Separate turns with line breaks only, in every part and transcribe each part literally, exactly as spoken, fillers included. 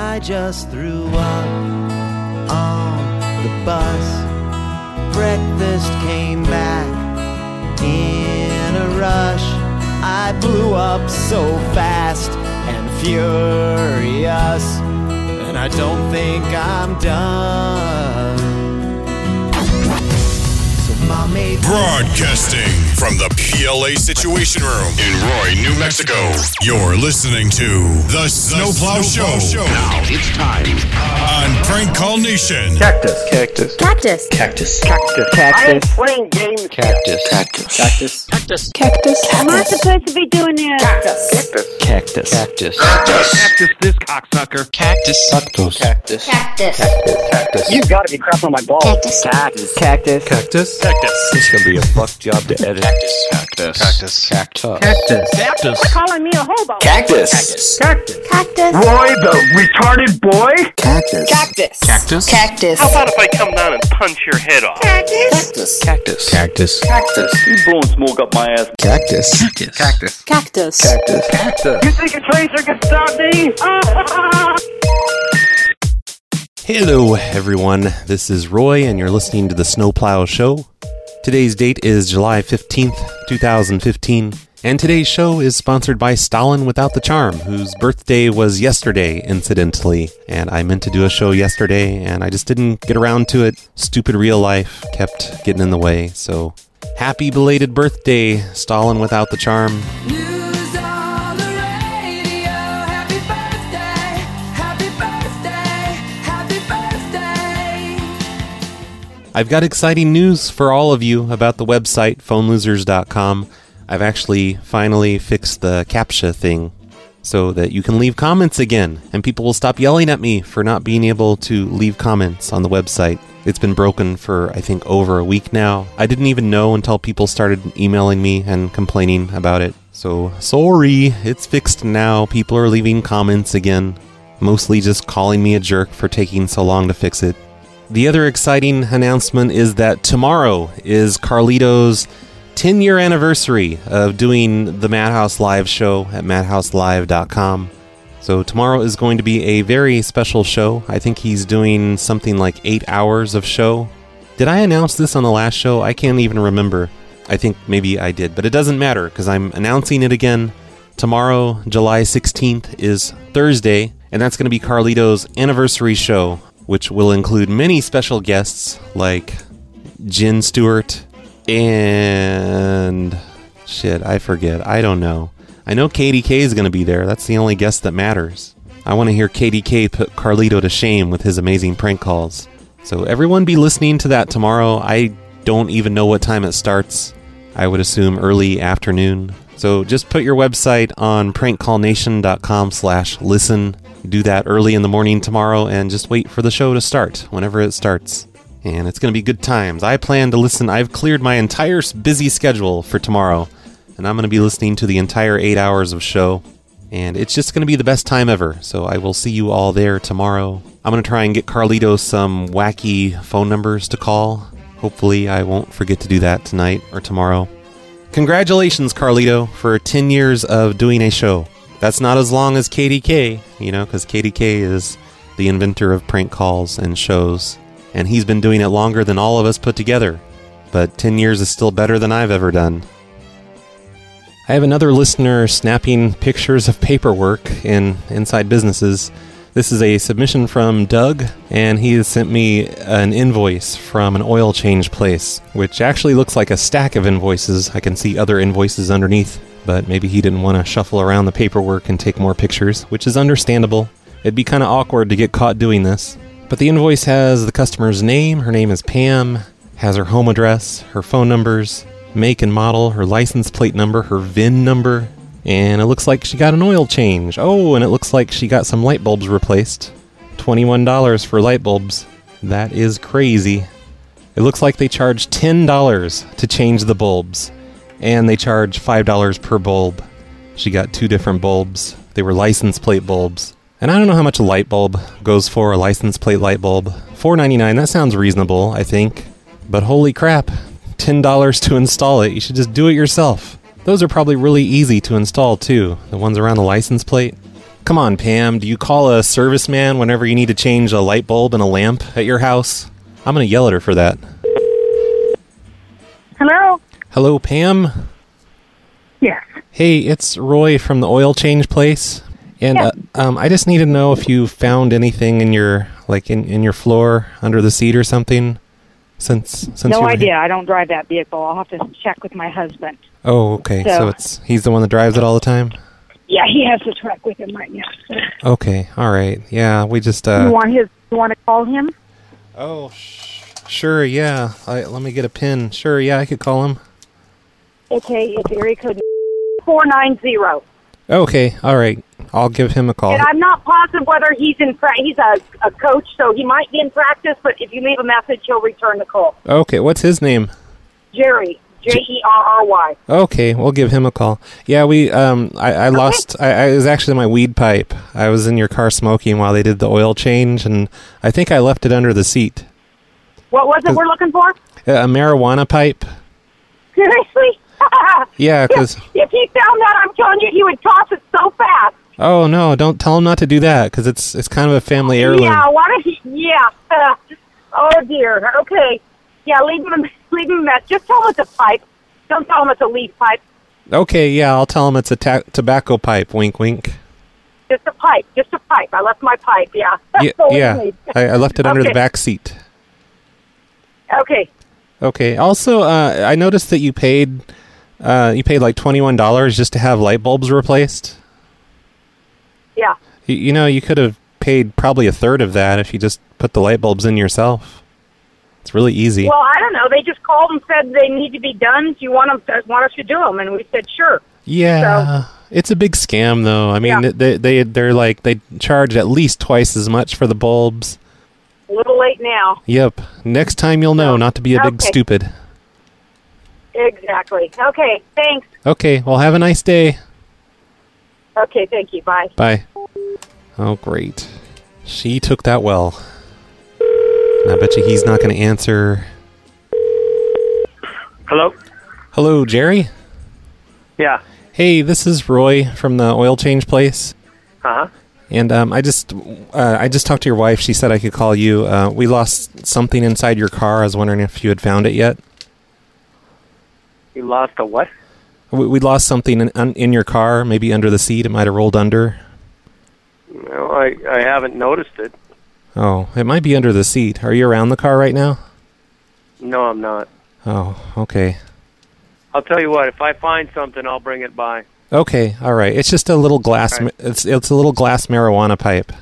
I just threw up on the bus. Breakfast came back in a rush. I blew up so fast and furious, and I don't think I'm done. So Mom made
Broadcasting from the P L A Situation Room in Roy, New Mexico. You're listening to The Snowplow Show. Show.
Now it's time
on Prank Call Nation.
Cactus. Cactus.
Cactus.
Cactus.
Cactus.
I am
playing games.
Cactus. Cactus. Cactus.
Cactus. Cactus.
Am I supposed to be doing this?
Cactus.
Cactus. Cactus.
Cactus.
Cactus. This cocksucker.
Cactus.
Cactus. Cactus.
Cactus.
Cactus.
You gotta be crapping on my balls.
Cactus.
Cactus.
Cactus.
Cactus.
Cactus.
It's gonna be a fuck job to edit.
Cactus. Cactus.
Cactus.
Cactus.
Cactus.
Cactus.
Quit calling me a hobo.
Cactus.
Cactus.
Cactus.
Roy, the retarded boy?
Cactus.
Cactus.
Cactus.
Cactus.
How about if I come down and punch your head off?
Cactus.
Cactus. Cactus.
Cactus. You blowing smoke up my ass.
Cactus. Cactus. Cactus.
Cactus.
Cactus. Cactus.
You think a tracer can stop me?
Hello, everyone. This is Roy, and you're listening to The Snowplow Show. Today's date is July fifteenth, twenty fifteen, and today's show is sponsored by Stalin Without the Charm, whose birthday was yesterday, incidentally. And I meant to do a show yesterday, and I just didn't get around to it. Stupid real life kept getting in the way, so happy belated birthday, Stalin Without the Charm. I've got exciting news for all of you about the website, phone losers dot com. I've actually finally fixed the CAPTCHA thing so that you can leave comments again, and people will stop yelling at me for not being able to leave comments on the website. It's been broken for, I think, over a week now. I didn't even know until people started emailing me and complaining about it. So, sorry, it's fixed now. People are leaving comments again, mostly just calling me a jerk for taking so long to fix it. The other exciting announcement is that tomorrow is Carlito's ten-year anniversary of doing the Madhouse Live show at madhouse live dot com. So tomorrow is going to be a very special show. I think he's doing something like eight hours of show. Did I announce this on the last show? I can't even remember. I think maybe I did, but it doesn't matter because I'm announcing it again. Tomorrow, July sixteenth, is Thursday, and that's going to be Carlito's anniversary show, which will include many special guests like Jen Stewart and... shit, I forget. I don't know. I know K D K is going to be there. That's the only guest that matters. I want to hear K D K put Carlito to shame with his amazing prank calls. So everyone be listening to that tomorrow. I don't even know what time it starts. I would assume early afternoon. So just put your website on prank call nation dot com slash listen. Do that early in the morning tomorrow and just wait for the show to start whenever it starts. And it's going to be good times. I plan to listen. I've cleared my entire busy schedule for tomorrow, and I'm going to be listening to the entire eight hours of show. And it's just going to be the best time ever. So I will see you all there tomorrow. I'm going to try and get Carlito some wacky phone numbers to call. Hopefully I won't forget to do that tonight or tomorrow. Congratulations, Carlito, for ten years of doing a show. That's not as long as K D K, you know, because K D K is the inventor of prank calls and shows, and he's been doing it longer than all of us put together. But ten years is still better than I've ever done. I have another listener snapping pictures of paperwork in Inside Businesses. This is a submission from Doug, and he has sent me an invoice from an oil change place, which actually looks like a stack of invoices. I can see other invoices underneath. But maybe he didn't want to shuffle around the paperwork and take more pictures, which is understandable. It'd be kind of awkward to get caught doing this. But the invoice has the customer's name, her name is Pam, has her home address, her phone numbers, make and model, her license plate number, her V I N number, and it looks like she got an oil change. Oh, and it looks like she got some light bulbs replaced. twenty-one dollars for light bulbs. That is crazy. It looks like they charge ten dollars to change the bulbs. And they charge five dollars per bulb. She got two different bulbs. They were license plate bulbs. And I don't know how much a light bulb goes for, a license plate light bulb. four ninety-nine, that sounds reasonable, I think. But holy crap, ten dollars to install it. You should just do it yourself. Those are probably really easy to install too, the ones around the license plate. Come on, Pam. Do you call a serviceman whenever you need to change a light bulb in a lamp at your house? I'm going to yell at her for that.
Hello?
Hello, Pam?
Yes.
Hey, it's Roy from the oil change place. And
Yeah.
uh, um, I just need to know if you found anything in your, like, in, in your floor, under the seat or something, since... since you
No
were
idea.
here.
I don't drive that vehicle. I'll have to check with my husband.
Oh, okay. So,
So-
it's he's the one that drives it all the time?
Yeah, he has the truck with him right now. So.
Okay, all right. Yeah, we just... Uh,
You want his? You want to call him?
Oh, sh- sure, yeah. I, let me get a pin. Sure, yeah, I could call him.
Okay, it's area code four nine zero.
Okay, all right. I'll give him a call.
And I'm not positive whether he's in. Pra- he's a, a coach, so he might be in practice. But if you leave a message, he'll return the call.
Okay, what's his name?
Jerry, J E R R Y.
Okay, we'll give him a call. Yeah, we, um, I, I lost, I, I, it was actually my weed pipe. I was in your car smoking while they did the oil change, and I think I left it under the seat.
What was it we're looking for?
A marijuana pipe?
Seriously?
Yeah, because...
If, if he found that, I'm telling you, he would toss it so fast.
Oh, no, don't tell him not to do that, because it's, it's kind of a family heirloom.
Yeah, why don't he, yeah. Uh, oh, dear. Okay. Yeah, leave him, leave him a message. Just tell him it's a pipe. Don't tell him it's a leaf pipe.
Okay, yeah, I'll tell him it's a ta- tobacco pipe, wink, wink.
Just a pipe. Just a pipe. I left my pipe, yeah. That's
Yeah,
all we
yeah.
need.
I, I left it under the
Okay.
back seat.
Okay.
Okay. Also, uh, I noticed that you paid, uh, you paid like twenty-one dollars just to have light bulbs replaced.
Yeah.
You, you know, you could have paid probably a third of that if you just put the light bulbs in yourself. It's really easy.
Well, I don't know. They just called and said they need to be done. Do you want them to, want us to do them? And we said, sure.
yeah, it's a big scam, though. I mean,
Yeah.
they they they're like they charge at least twice as much for the bulbs.
A little late now.
Yep. Next time you'll know not to be a big
Okay.
stupid.
Exactly. Okay. Thanks.
Okay. Well, have a nice day.
Okay. Thank you. Bye.
Bye. Oh, great. She took that well. I bet you he's not going to answer.
Hello?
Hello, Jerry?
Yeah.
Hey, this is Roy from the oil change place.
Uh-huh.
And um, I just uh, I just talked to your wife. She said I could call you. Uh, we lost something inside your car. I was wondering if you had found it yet.
You lost a what?
We, we lost something in, un, in your car, maybe under the seat. It might have rolled under.
No, I, I haven't noticed it.
Oh, it might be under the seat. Are you around the car right now?
No, I'm not.
Oh, okay.
I'll tell you what, if I find something, I'll bring it by.
Okay, all right. It's just a little glass.
All right.
ma- It's it's a little glass marijuana pipe.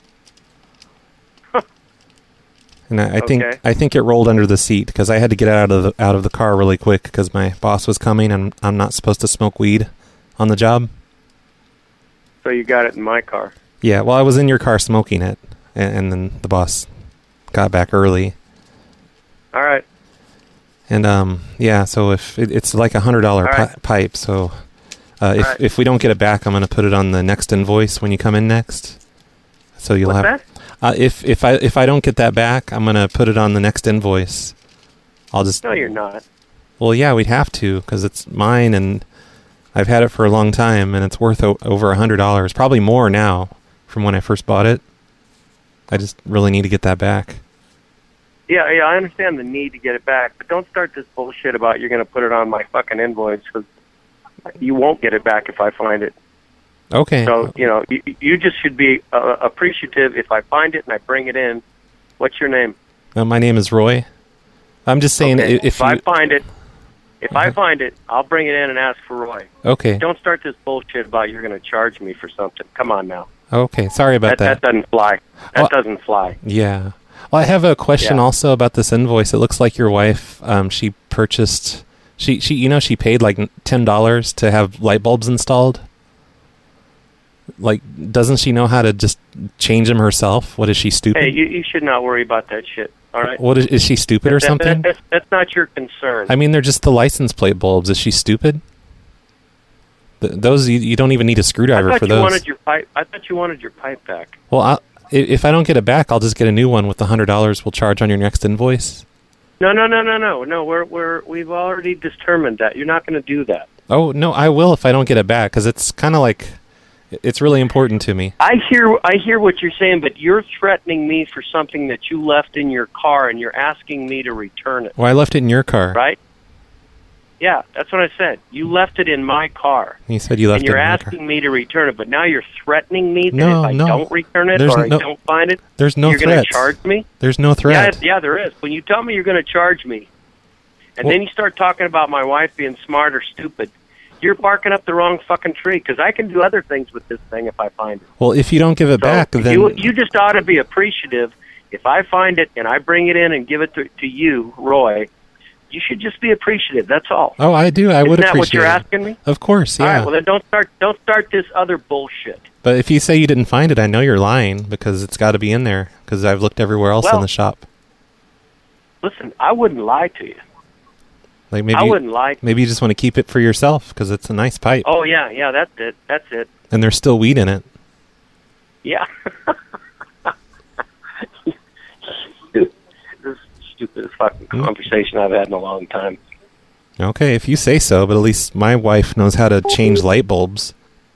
And I, I think
Okay.
I think it rolled under the seat because I had to get out of the out of the car really quick because my boss was coming and I'm not supposed to smoke weed on the job.
So you got it in my car.
Yeah, well, I was in your car smoking it, and, and then the boss got back early.
All right.
And um, yeah, so if it, it's like a hundred dollar
All right.
pi- pipe, so uh, if
right.
if we don't get it back, I'm gonna put it on the next invoice when you come in next. So you'll
What's
have.
that?
Uh, if if I if I don't get that back, I'm gonna put it on the next invoice. I'll just.
No, you're not.
Well, yeah, we'd have to because it's mine, and I've had it for a long time, and it's worth o- over a hundred dollars, probably more now from when I first bought it. I just really need to get that back.
Yeah, yeah, I understand the need to get it back, but don't start this bullshit about you're going to put it on my fucking invoice because you won't get it back if I find it.
Okay.
So, you know, you, you just should be uh, appreciative if I find it and I bring it in. What's your name?
Uh, my name is Roy. I'm just saying
Okay,
i- if,
if
you.
I find it, if I find it, I'll bring it in and ask for Roy.
Okay.
Don't start this bullshit about you're going to charge me for something. Come on now.
Okay. Sorry about
That,
that.
that doesn't fly. That
Well-
doesn't fly.
Yeah. Well, I have a question
Yeah.
also about this invoice. It looks like your wife, um, she purchased, she, she, you know, she paid like ten dollars to have light bulbs installed. Like, doesn't she know how to just change them herself? What is she stupid?
Hey, you, you should not worry about that shit. All right.
What is, is she stupid or
That-
something?
that- that's, that's not your concern.
I mean, they're just the license plate bulbs. Is she stupid? Th- those you, you don't even need a
I
screwdriver
thought
for
you
those.
wanted your pipe. I thought you wanted your pipe back.
Well, I, if I don't get it back, I'll just get a new one with the hundred dollars we'll charge on your next invoice.
No, no, no, no, no, no. We're we're we've already determined that you're not going to do that.
Oh no, I will if I don't get it back because it's kind of like It's really important to me.
I hear I hear what you're saying, but you're threatening me for something that you left in your car, and you're asking me to return it.
Well, I left it in your car.
Right? Yeah, that's what I said. You left it in my car.
You said you left
and you're
it in your
asking
car.
me to return it, but now you're threatening me that
No,
if I
no.
don't return it
There's
or
no-
I don't find it,
There's no
you're going to
threats.
charge me?
There's no
Yeah,
threat.
yeah, there is. When you tell me you're going to charge me, and
Well-
then you start talking about my wife being smart or stupid, you're barking up the wrong fucking tree, because I can do other things with this thing if I find it.
Well, if you don't give it
So
back, then
you, you just ought to be appreciative. If I find it and I bring it in and give it to, to you, Roy, you should just be appreciative. That's all.
oh, I do. I would
Isn't that what
appreciate
you're
it.
asking me?
Of course, yeah.
All right, well, then don't start, don't start this other bullshit.
But if you say you didn't find it, I know you're lying because it's got to be in there because I've looked everywhere else
Well-
in the shop.
Listen, I wouldn't lie to you.
Like maybe
I wouldn't lie.
maybe you just want to keep it for yourself because it's a nice pipe
Oh, yeah, yeah, that's it. That's it.
and there's still weed in it.
Yeah. This is the stupidest fucking
Hmm?
conversation I've had in a long time.
Okay, if you say so, but at least my wife knows how to change light bulbs.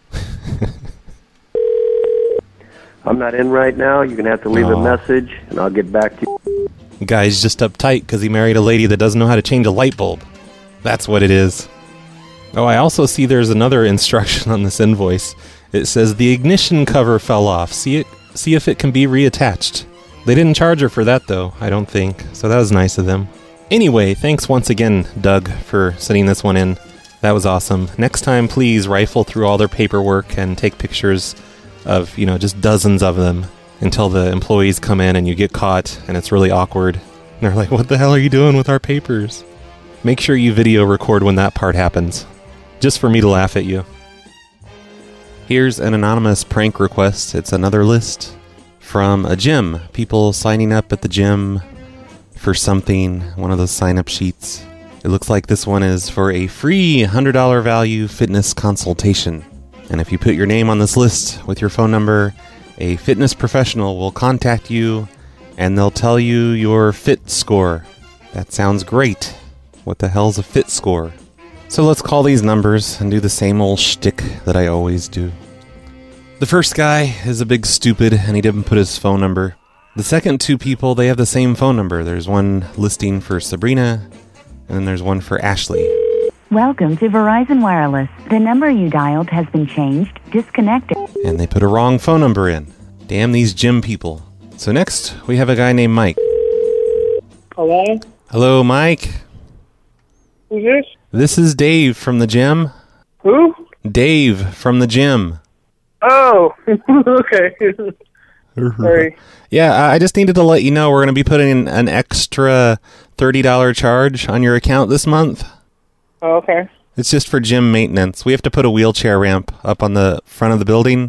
I'm not in right now. You're going to have to leave
Aw.
a message, and I'll get back to you.
Guy's just uptight because he married a lady that doesn't know how to change a light bulb. That's what it is. Oh, I also see there's another instruction on this invoice. It says the ignition cover fell off. See it. See if it can be reattached. They didn't charge her for that, though, I don't think. So that was nice of them. Anyway, thanks once again, Doug, for sending this one in. That was awesome. Next time, please rifle through all their paperwork and take pictures of, you know, just dozens of them until the employees come in and you get caught and it's really awkward. And they're like, what the hell are you doing with our papers? Make sure you video record when that part happens. Just for me to laugh at you. Here's an anonymous prank request. It's another list from a gym. People signing up at the gym for something, one of those sign-up sheets. It looks like this one is for a free one hundred dollars value fitness consultation. And if you put your name on this list with your phone number, a fitness professional will contact you and they'll tell you your fit score. That sounds great. What the hell's a fit score? So let's call these numbers and do the same old shtick that I always do. The first guy is a big stupid and he didn't put his phone number. The second two people, they have the same phone number. There's one listing for Sabrina and then there's one for Ashley.
Welcome to Verizon Wireless. The number you dialed has been changed, disconnected.
And they put a wrong phone number in. Damn these gym people. So next, we have a guy named Mike.
Hello?
Hello, Mike.
Who's this?
This is Dave from the gym.
Who?
Dave from the gym.
Oh, okay. Sorry.
Yeah, I I just needed to let you know we're going to be putting in an extra thirty dollars charge on your account this month.
Oh, okay.
It's just for gym maintenance. We have to put a wheelchair ramp up on the front of the building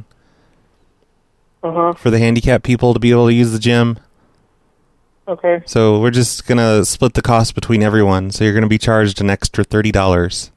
Uh-huh.
for the handicapped people to be able to use the gym.
Okay.
So we're just going to split the cost between everyone. So you're going to be charged an extra thirty dollars.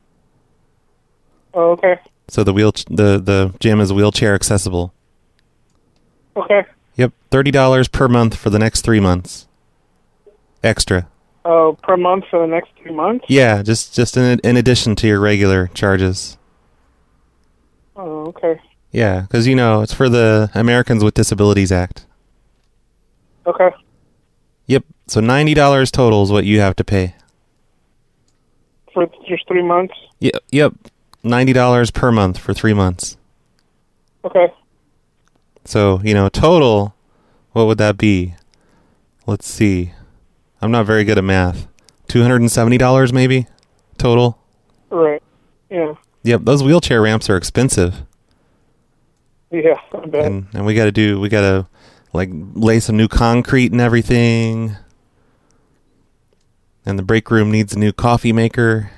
Oh, okay.
So the wheel the, the gym is wheelchair accessible.
Okay.
Yep, thirty dollars per month for the next three months. Extra.
Oh, per month for the next three months?
Yeah, just just in in addition to your regular charges.
Oh, okay.
Yeah, because, you know, it's for the Americans with Disabilities Act.
Okay.
Yep, so ninety dollars total is what you have to pay.
For just three months?
Yep, yep, ninety dollars per month for three months.
Okay.
So, you know, total, what would that be? Let's see. I'm not very good at math. two hundred seventy dollars maybe total?
Right. Yeah.
Yep, those wheelchair ramps are expensive.
Yeah, I bet.
And and we got to do we got to like lay some new concrete and everything. And the break room needs a new coffee maker.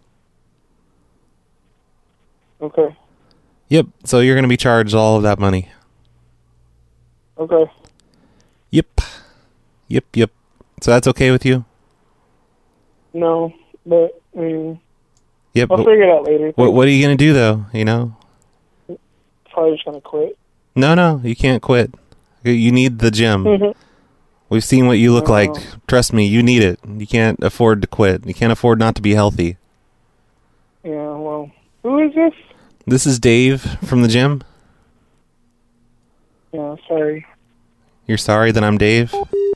Okay.
Yep, so you're going to be charged all of that money.
Okay.
Yep. Yep, yep. So that's okay with you?
No, but, I mean,
Yep.
I'll
but
figure it out later.
What what are you going to do though, you know?
Probably just going to quit.
No, no, you can't quit. You need the gym. We've seen what you look
Oh.
like. Trust me, you need it. You can't afford to quit. You can't afford not to be healthy.
Yeah, well, who is this?
This is Dave from the gym.
Yeah, sorry.
You're sorry that I'm Dave?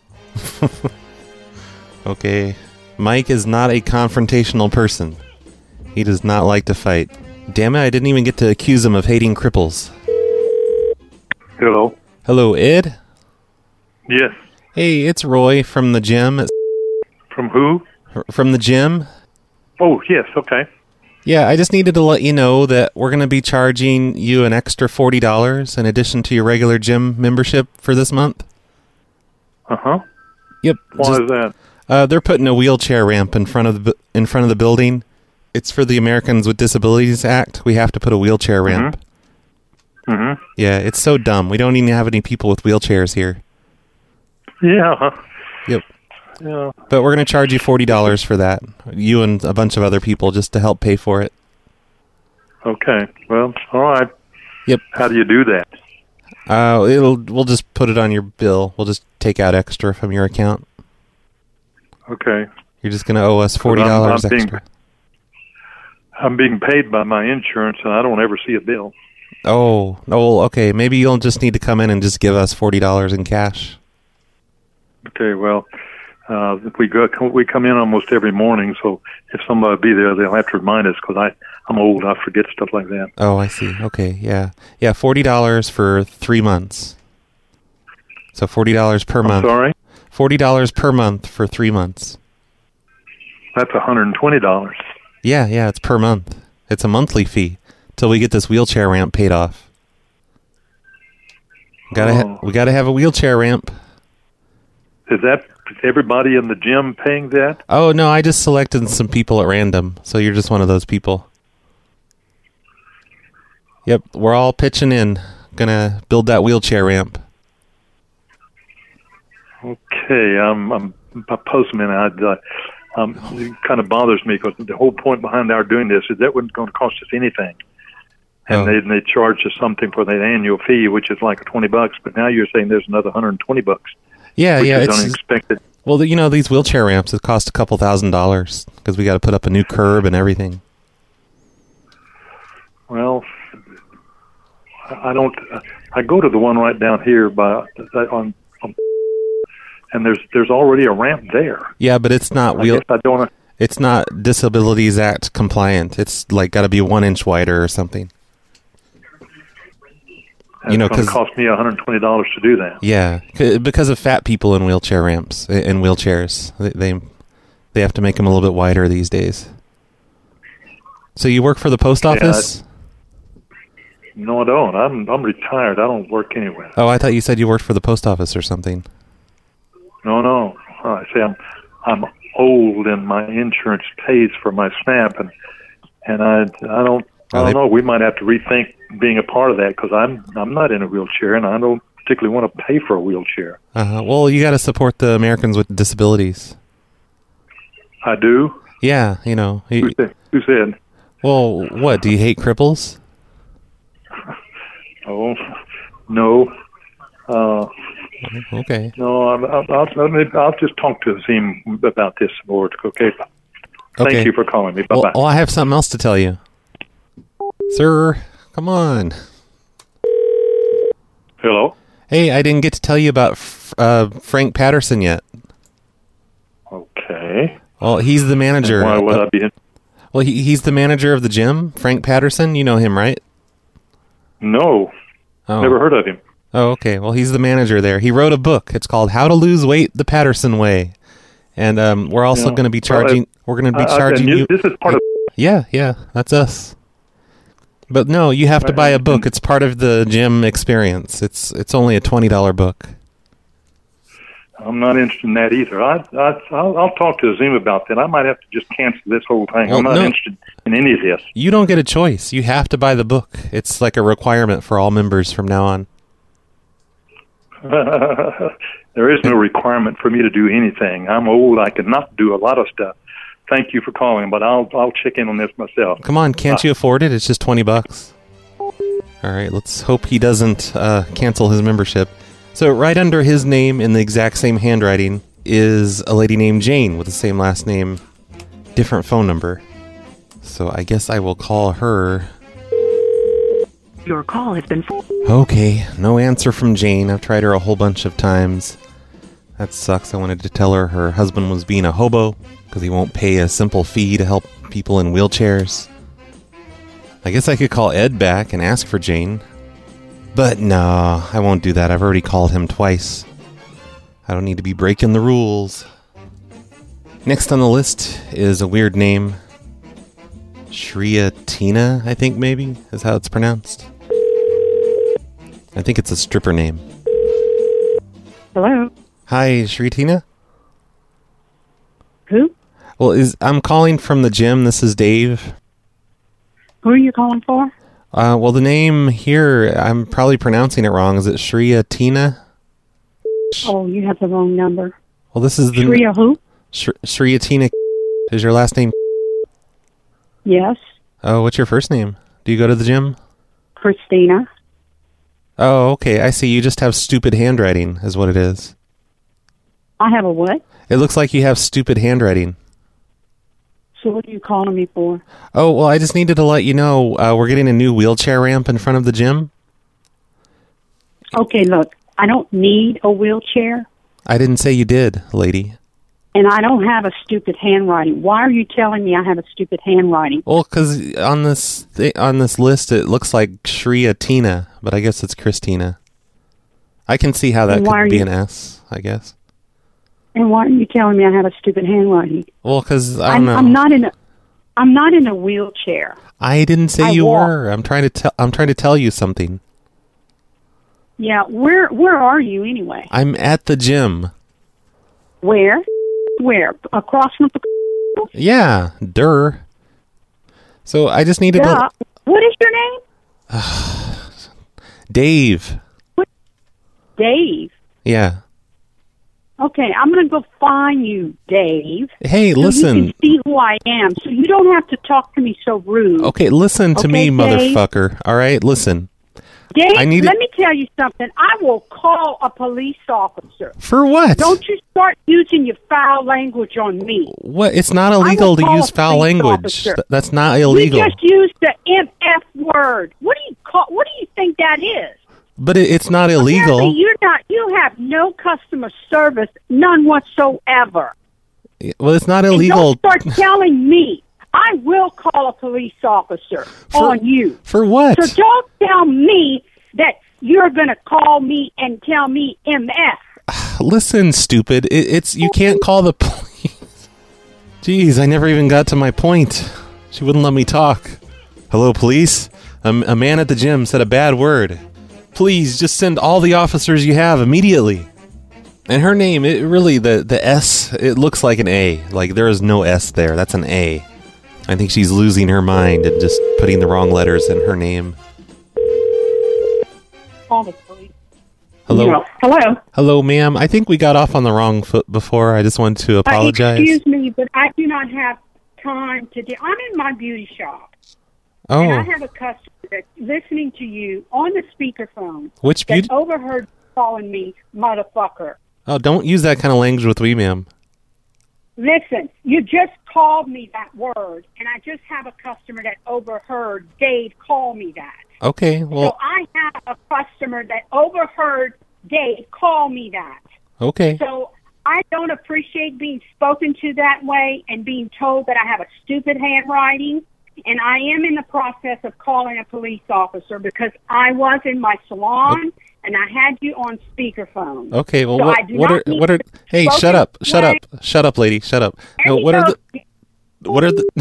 Okay. Mike is not a confrontational person. He does not like to fight. Damn it, I didn't even get to accuse him of hating cripples.
Hello.
Hello, Ed?
Yes.
Hey, it's Roy from the gym.
From who?
From the gym.
Oh, yes, okay.
Yeah, I just needed to let you know that we're going to be charging you an extra forty dollars in addition to your regular gym membership for this month.
Uh-huh.
Yep.
Why
just,
is that?
Uh, they're putting a wheelchair ramp in front of the bu- in front of the building. It's for the Americans with Disabilities Act. We have to put a wheelchair ramp.
Mm-hmm. Mm-hmm.
Yeah, it's so dumb. We don't even have any people with wheelchairs here.
Yeah.
Yep.
Yeah.
But we're going to charge you forty dollars for that. You and a bunch of other people just to help pay for it.
Okay. Well, all right.
Yep.
How do you do that?
Uh, it'll we'll just put it on your bill. We'll just take out extra from your account.
Okay.
You're just going to owe us forty dollars
I'm, I'm
extra.
Being, I'm being paid by my insurance, and I don't ever see a bill.
Oh, oh, okay. Maybe you'll just need to come in and just give us forty dollars in cash.
Okay, well, uh, we go we come in almost every morning, so if somebody be there, they'll have to remind us because I I'm old, I forget stuff like that.
Oh, I see. Okay, yeah, yeah, forty dollars for three months. So forty dollars per
I'm
month.
Sorry,
forty dollars per month for three months.
That's one hundred and twenty dollars.
Yeah, yeah, it's per month. It's a monthly fee till we get this wheelchair ramp paid off. Gotta ha- we gotta have a wheelchair ramp.
Is that everybody in the gym paying that?
Oh no, I just selected some people at random, so you're just one of those people. Yep, we're all pitching in. Gonna build that wheelchair ramp.
Okay, um, I'm a postman. I, uh, um, it kind of bothers me because the whole point behind our doing this is that wasn't going to cost us anything, and
oh.
they they charge us something for that annual fee, which is like twenty bucks. But now you're saying there's another hundred and twenty bucks.
Yeah,
which
yeah,
is
it's
unexpected.
Well, you know, these wheelchair ramps it cost a couple thousand dollars because we got to put up a new curb and everything.
Well, I don't. I go to the one right down here by on, on and there's there's already a ramp there.
Yeah, but it's not
I
wheel.
guess I don't.
It's not Disabilities Act compliant. It's like got to be one inch wider or something.
And
you know,
it's going
because
to cost me one hundred twenty dollars to do that.
Yeah, c- because of fat people in wheelchair ramps in wheelchairs, they, they they have to make them a little bit wider these days. So you work for the post office?
Yeah, I, no, I don't. I'm I'm retired. I don't work anywhere.
Oh, I thought you said you worked for the post office or something.
No, no. I say I'm I'm old and my insurance pays for my SNAP, and and I I don't I don't
they-
know. We might have to rethink being a part of that because I'm I'm not in a wheelchair and I don't particularly want to pay for a wheelchair.
Uh-huh. Well, you got to support the Americans with Disabilities.
I do.
Yeah, you know. You,
Who said? Who said?
Well, what? Do you hate cripples?
Oh, no. Uh,
Okay.
no, I'll, I'll, I'll, I'll just talk to him about this more. Okay. Thank
Okay.
you for calling me. Bye
Well,
bye.
well, I have something else to tell you. Sir, come on.
Hello.
Hey, I didn't get to tell you about F- uh, Frank Patterson yet.
Okay.
Well, he's the manager.
Why would
Uh,
I be in?
Well, he, he's the manager of the gym, Frank Patterson. You know him, right?
No.
Oh.
Never heard of him.
Oh, okay. Well, he's the manager there. He wrote a book. It's called How to Lose Weight the Patterson Way. And um, we're also
Yeah.
going to be
Well,
charging. We're going to be
I- I-
charging
and
you.
This is part of.
Yeah, yeah, that's us. But no, you have to buy a book. It's part of the gym experience. It's it's only a twenty dollar book.
I'm not interested in that either. I, I, I'll, I'll talk to Azim about that. I might have to just cancel this whole thing.
Well,
I'm not
no.
interested in any of this.
You don't get a choice. You have to buy the book. It's like a requirement for all members from now on.
There is no requirement for me to do anything. I'm old. I cannot do a lot of stuff. Thank you for calling, but I'll I'll check in on this myself.
Come on, can't
Bye.
you afford it? It's just twenty bucks. All right, let's hope he doesn't uh, cancel his membership. So right under his name in the exact same handwriting is a lady named Jane with the same last name, different phone number. So I guess I will call her.
Your call has been...
Okay, no answer from Jane. I've tried her a whole bunch of times. That sucks. I wanted to tell her her husband was being a hobo because he won't pay a simple fee to help people in wheelchairs. I guess I could call Ed back and ask for Jane. But no, I won't do that. I've already called him twice. I don't need to be breaking the rules. Next on the list is a weird name. Shria Tina, I think maybe, is how it's pronounced. I think it's a stripper name.
Hello?
Hi, Shria Tina?
Who?
Well, is I'm calling from the gym. This is Dave.
Who are you calling for?
Uh, well, the name here, I'm probably pronouncing it wrong. Is it Shria Tina?
Oh, you have the wrong number.
Well, this is the...
Shria who?
Sh- Shria Tina. Is your last name?
Yes.
Oh, what's your first name? Do you go to the gym?
Christina.
Oh, okay. I see. You just have stupid handwriting, is what it is.
I have a what?
It looks like you have stupid handwriting.
So what are you calling me for?
Oh, well, I just needed to let you know uh, we're getting a new wheelchair ramp in front of the gym.
Okay, look, I don't need a wheelchair,
I didn't say you did, lady.
and I don't have a stupid handwriting. Why are you telling me I have a stupid handwriting?
Well, because on this th- on this list it looks like Shria Tina, but I guess it's Christina. I can see how that
And why
could
are
be
you-
an S, I guess.
And why are you telling me I have a stupid handwriting?
Well, because I don't
I'm,
know.
I'm not in a, I'm not in a wheelchair.
I didn't say
I
you
walk.
were. I'm trying to tell. I'm trying to tell you something.
Yeah, where where are you anyway?
I'm at the gym.
Where? Where? Across from the...
Yeah, der. So I just needed
Duh.
to.
What is your name?
Dave.
Dave.
Yeah.
Okay, I'm going to go find you, Dave.
Hey,
so
listen.
you can see who I am, so you don't have to talk to me so rude.
Okay, listen to
Okay,
me,
Dave?
motherfucker. All right, listen.
Dave,
I need
let
it-
me tell you something. I will call a police officer.
For what?
Don't you start using your foul language on me.
What? It's not
I will
illegal to
call
use
a
foul
police
language.
officer.
Th- That's not illegal.
You just used the M F word. What do you call? What do you think that is?
But it, it's not illegal.
Apparently you're not. You have no customer service, none whatsoever.
Well, it's not
And
illegal.
don't start telling me. I will call a police officer on you.
For what?
So don't tell me that you're going to call me and tell me M F.
Listen, stupid. It, it's you can't call the police. Jeez, I never even got to my point. She wouldn't let me talk. Hello, police. A, a man at the gym said a bad word. Please, just send all the officers you have immediately. And her name, it really, the, the S, it looks like an A. Like, there is no S there. That's an A. I think she's losing her mind and just putting the wrong letters in her name.
Call the police.
Hello?
Hello.
Hello, ma'am. I think we got off on the wrong foot before. I just wanted to apologize.
Uh, excuse me, but I do not have time to do. I'm in my beauty shop,
oh,
and I have a customer that's listening to you on the speakerphone.
Which
that
beauty-
overheard calling me motherfucker.
oh, don't use that kind of language with me, ma'am.
Listen, you just called me that word, and I just have a customer that overheard Dave call me that.
Okay, well,
So I have a customer that overheard Dave call me that.
okay.
So I don't appreciate being spoken to that way and being told that I have a stupid handwriting. And I am in the process of calling a police officer because I was in my salon and I had you on speakerphone.
Okay, well,
So
what,
I do
what
not
are,
need
what are,
to
hey,
spoken
shut up, shut
way.
up, shut up, lady, shut up.
There
No,
you
what are
go.
the, what are the,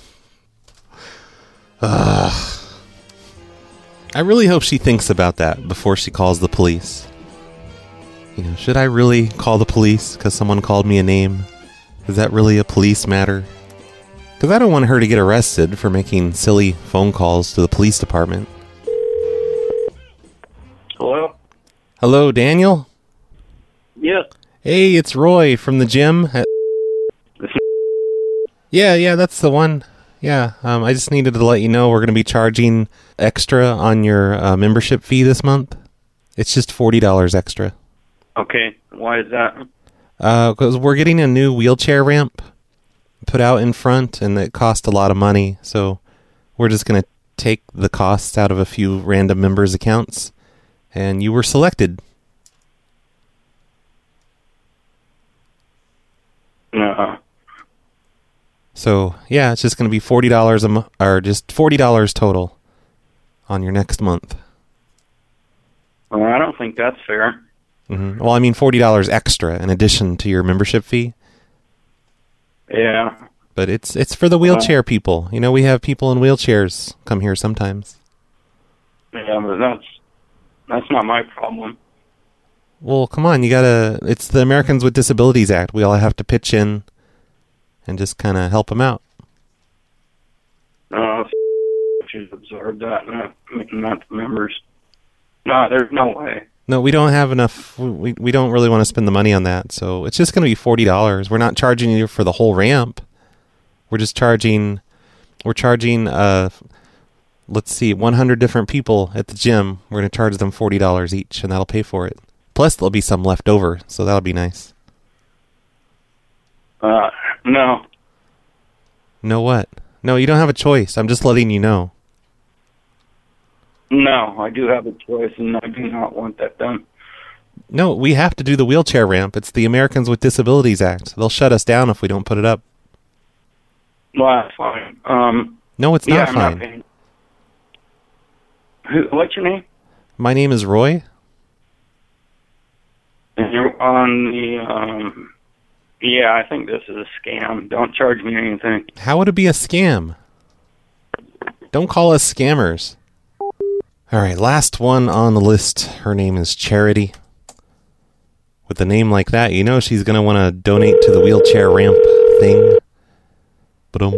Ugh. I really hope she thinks about that before she calls the police. You know, should I really call the police because someone called me a name? Is that really a police matter? Because I don't want her to get arrested for making silly phone calls to the police department.
Hello?
Hello, Daniel?
Yes.
Hey, it's Roy from the gym. at- Yeah, yeah, that's the one. Yeah, um, I just needed to let you know we're going to be charging extra on your uh, membership fee this month. It's just forty dollars extra.
Okay. Why is that?
Because we're getting a new wheelchair ramp put out in front, and it cost a lot of money. So we're just going to take the costs out of a few random members' accounts, and you were selected.
No.
So, yeah, it's just going to be forty dollars a month, or just forty dollars total on your next month.
Well, I don't think that's fair.
Mm-hmm. Well, I mean forty dollars extra in addition to your membership fee.
Yeah.
But it's it's for the wheelchair people. You know, we have people in wheelchairs come here sometimes.
Yeah, but that's that's not my problem.
Well, come on, you gotta... It's the Americans with Disabilities Act. We all have to pitch in and just kind of help them out.
Uh, should absorb that, not, not the members. No, there's no way.
No, we don't have enough... We, we don't really want to spend the money on that, so it's just going to be forty dollars. We're not charging you for the whole ramp. We're just charging... We're charging, uh, let's see, one hundred different people at the gym. We're going to charge them forty dollars each, and that'll pay for it. Plus, there'll be some left over, so that'll be nice.
Uh, no.
No what? No, you don't have a choice. I'm just letting you know.
No, I do have a choice, and I do not want that done.
No, we have to do the wheelchair ramp. It's the Americans with Disabilities Act. They'll shut us down if we don't put it up.
Well, that's fine. Um,
no, it's
yeah,
not
I'm
fine.
Not paying. Who, what's your name?
My name is Roy.
And you're on the, um, yeah, I think this is a scam. Don't charge me anything.
How would it be a scam? Don't call us scammers. All right, last one on the list. Her name is Charity. With a name like that, you know she's going to want to donate to the wheelchair ramp thing. Ba-dum-tsh.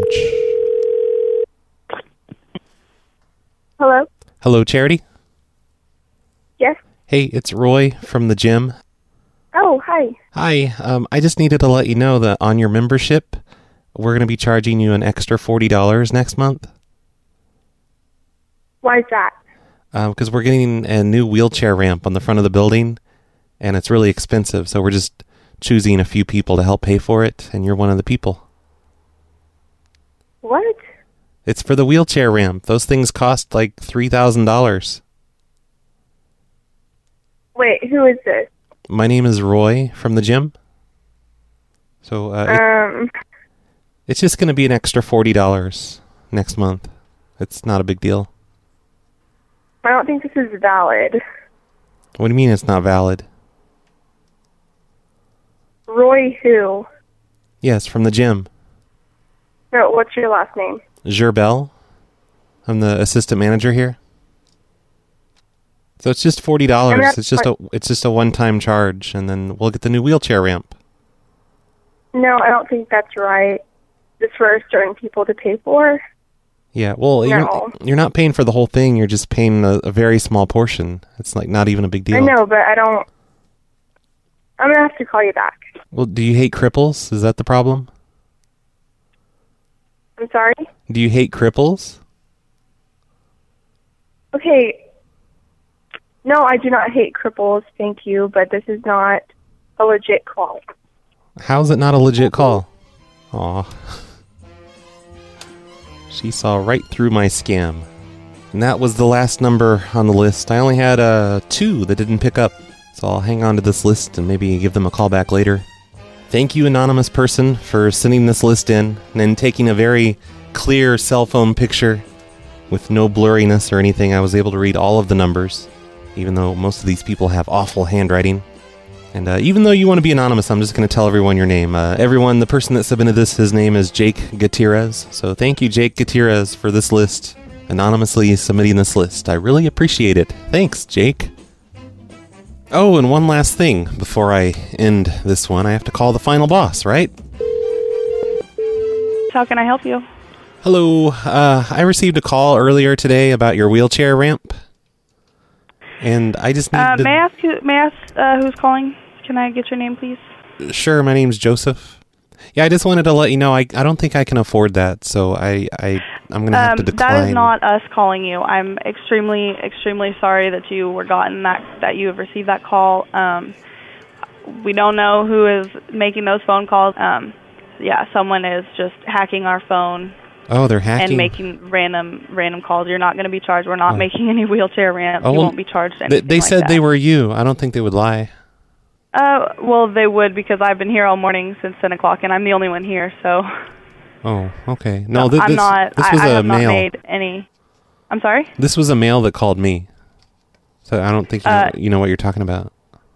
Hello?
Hello, Charity?
Yes?
Hey, it's Roy from the gym.
Oh, hi.
Hi, um, I just needed to let you know that on your membership, we're going to be charging you an extra forty dollars next month.
Why is that?
Because um, we're getting a new wheelchair ramp on the front of the building, and it's really expensive, so we're just choosing a few people to help pay for it, and you're one of the people.
What?
It's for the wheelchair ramp. Those things cost like three thousand dollars.
Wait, who is this?
My name is Roy from the gym. So uh,
um,
it, it's just going to be an extra forty dollars next month. It's not a big deal.
I don't think this is valid.
What do you mean it's not valid?
Roy who?
Yes, from the gym.
No, what's your last name?
Gerbel. I'm the assistant manager here. So it's just forty dollars. I mean, it's just a it's just a one-time charge, and then we'll get the new wheelchair ramp.
No, I don't think that's right. It's for certain people to pay for.
Yeah, well,
no.
you're, you're not paying for the whole thing. You're just paying a, a very small portion. It's like not even a big deal.
I know, but I don't... I'm going to have to call you back.
Well, do you hate cripples? Is that the problem?
I'm sorry?
Do you hate cripples?
Okay. No, I do not hate cripples, thank you, but this is not a legit call.
How's it not a legit call? Aw. She saw right through my scam. And that was the last number on the list. I only had uh, two that didn't pick up, so I'll hang on to this list and maybe give them a call back later. Thank you, anonymous person, for sending this list in and then taking a very clear cell phone picture with no blurriness or anything. I was able to read all of the numbers, even though most of these people have awful handwriting. And uh, even though you want to be anonymous, I'm just going to tell everyone your name. Uh, everyone, the person that submitted this, his name is Jake Gutierrez. So thank you, Jake Gutierrez, for this list, anonymously submitting this list. I really appreciate it. Thanks, Jake. Oh, and one last thing before I end this one. I have to call the final boss, right?
How can I help you?
Hello. Uh, I received a call earlier today about your wheelchair ramp. And I just need
uh,
to...
May I ask, who, may I ask uh, who's calling? Can I get your name, please?
Sure, my name's Joseph. Yeah, I just wanted to let you know, I I don't think I can afford that, so I, I, I'm going to have
um,
to decline.
That is not us calling you. I'm extremely, extremely sorry that you were gotten that, that you have received that call. Um, we don't know who is making those phone calls. Um, yeah, someone is just hacking our phone.
Oh, they're hacking?
And making random random calls. You're not going to be charged. We're not
Oh.
making any wheelchair ramps.
Oh,
you
well,
won't be charged
They,
anything
they
like
said
that.
they were you. I don't think they would lie.
Uh, well, they would because I've been here all morning since ten o'clock, and I'm the only one here, so...
Oh, okay. No, th-
I'm
this,
not...
this
I,
was
I
a
have
male.
not made any... I'm sorry?
This was a male that called me. So I don't think you,
Uh,
you know what you're talking about.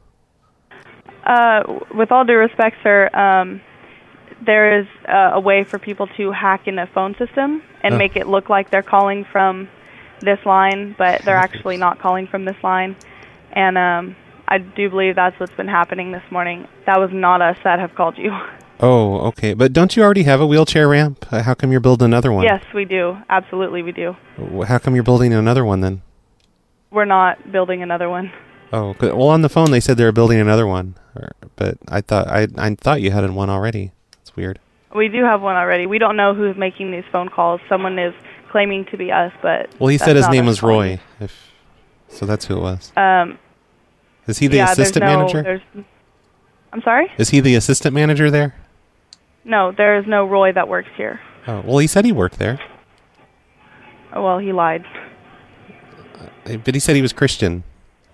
Uh, with all due respect, sir, um, there is uh, a way for people to hack in a phone system and
Oh.
make it look like they're calling from this line, but they're actually not calling from this line. And um, I do believe that's what's been happening this morning. That was not us that have called you.
Oh, okay. But don't you already have a wheelchair ramp? Uh, How come you're building another one?
Yes, we do. Absolutely, we do.
Wh- How come you're building another one then?
We're not building another one.
Oh, 'cause- well, on the phone they said they were building another one, or, but I thought I I thought you had one already. It's weird.
We do have one already. We don't know who's making these phone calls. Someone is claiming to be us, but
Well, he
that's
said his
not
name
us
was
calling.
Roy. If so, that's who it was.
Um,
Is he the
yeah, there's
assistant
no-
manager?
there's- I'm sorry?
Is he the assistant manager there?
No, there is no Roy that works here.
Oh, well, he said he worked there,
Oh, well, he lied.
Uh, but he said he was Christian.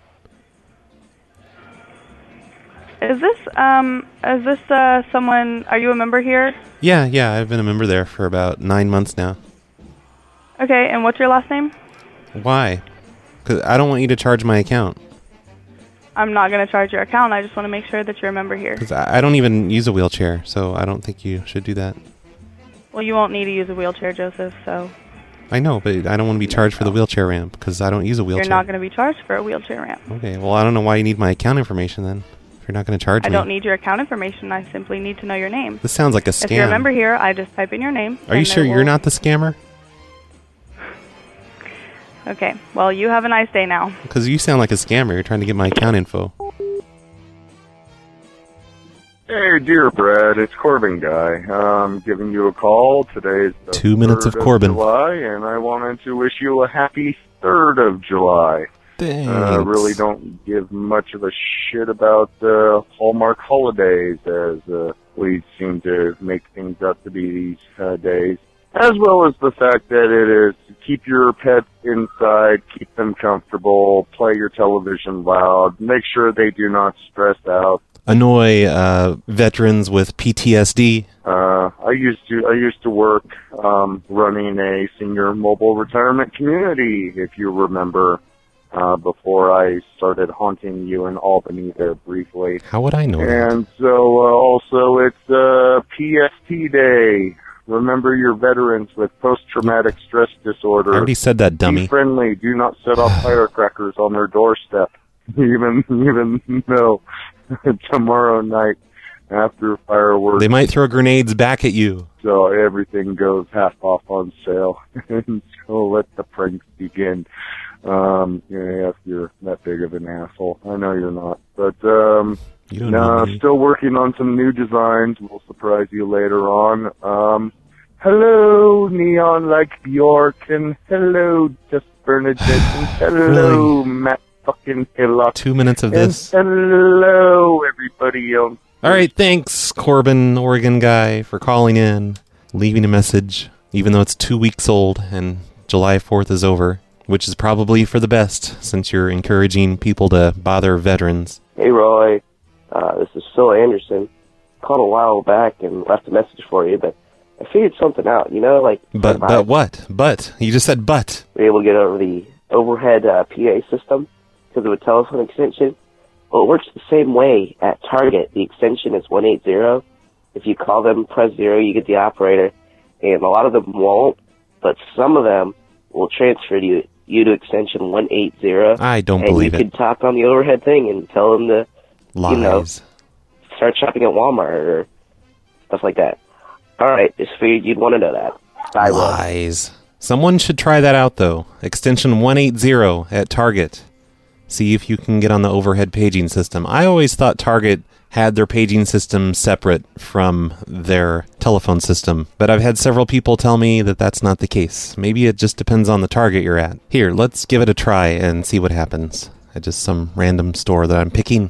Is this um is this uh someone, are you a member here?
Yeah, yeah, I've been a member there for about nine months now.
Okay, and what's your last name?
Why? Because I don't want you to charge my account.
I'm not going to charge your account. I just want to make sure that you're a member here.
Because I I don't even use a wheelchair, so I don't think you should do that.
Well, you won't need to use a wheelchair, Joseph, so
I know, but I don't want to be charged for the wheelchair ramp because I don't use a wheelchair.
you're not going to be charged for a wheelchair ramp.
Okay, well, I don't know why you need my account information then. If you're not going to charge
I
me.
don't need your account information. I simply need to know your name.
This sounds like a
If you're a
scam.
member here, I just type in your name.
Are you
and
sure
it
you're
will-
not the scammer?
Okay, well, you have a nice day now.
Because you sound like a scammer. You're trying to get my account info.
Hey, dear Brad, it's Corbin Guy. I'm giving you a call. Today's the
Two minutes of
third
Corbin.
July, and I wanted to wish you a happy third of July.
Thanks.
Uh, really don't give much of a shit about uh, Hallmark holidays, as uh, we seem to make things out to be these uh, days. As well as the fact that it is keep your pets inside, keep them comfortable, play your television loud, make sure they do not stress out.
Annoy uh, veterans with P T S D.
Uh, I used to I used to work um, running a senior mobile retirement community, if you remember, uh, before I started haunting you in Albany there briefly.
How would I know that?
And so uh, also it's uh, P S T Day. Remember your veterans with post-traumatic stress disorder.
I already said that, dummy.
Be friendly. Do not set off firecrackers on their doorstep, even even though tomorrow night after fireworks.
They might throw grenades back at you.
So everything goes half off on sale. And so let the pranks begin. Um, yeah, if you're that big of an asshole. I know you're not. But, um,
You don't
no,
know me.
still working on some new designs. We'll surprise you later on. Um, hello, Neon like Bjork, and hello, Just Bernadette, and hello, Matt fucking Hillock.
Two minutes of
and
this.
hello, everybody else.
All right, thanks, Corbin, Oregon guy, for calling in, leaving a message, even though it's two weeks old and July fourth is over, which is probably for the best since you're encouraging people to bother veterans.
Hey, Roy. Uh, this is Phil Anderson. Called a while back and left a message for you, but I figured something out. You know, like...
But, but what? But. You just said but.
We were able to get over the overhead uh, P A system because of a telephone extension. Well, it works the same way at Target. The extension is one eighty. If you call them, press zero, you get the operator. And a lot of them won't, but some of them will transfer you, you to extension one eighty.
I don't
and
believe
you
it.
could talk on the overhead thing and tell them to,
Lies.
you know, start shopping at Walmart or stuff like that. All right, just figured you'd want to know that. I will.
Lies. Someone should try that out, though. Extension one eighty at Target. See if you can get on the overhead paging system. I always thought Target had their paging system separate from their telephone system, but I've had several people tell me that that's not the case. Maybe it just depends on the Target you're at. Here, let's give it a try and see what happens at just some random store that I'm picking.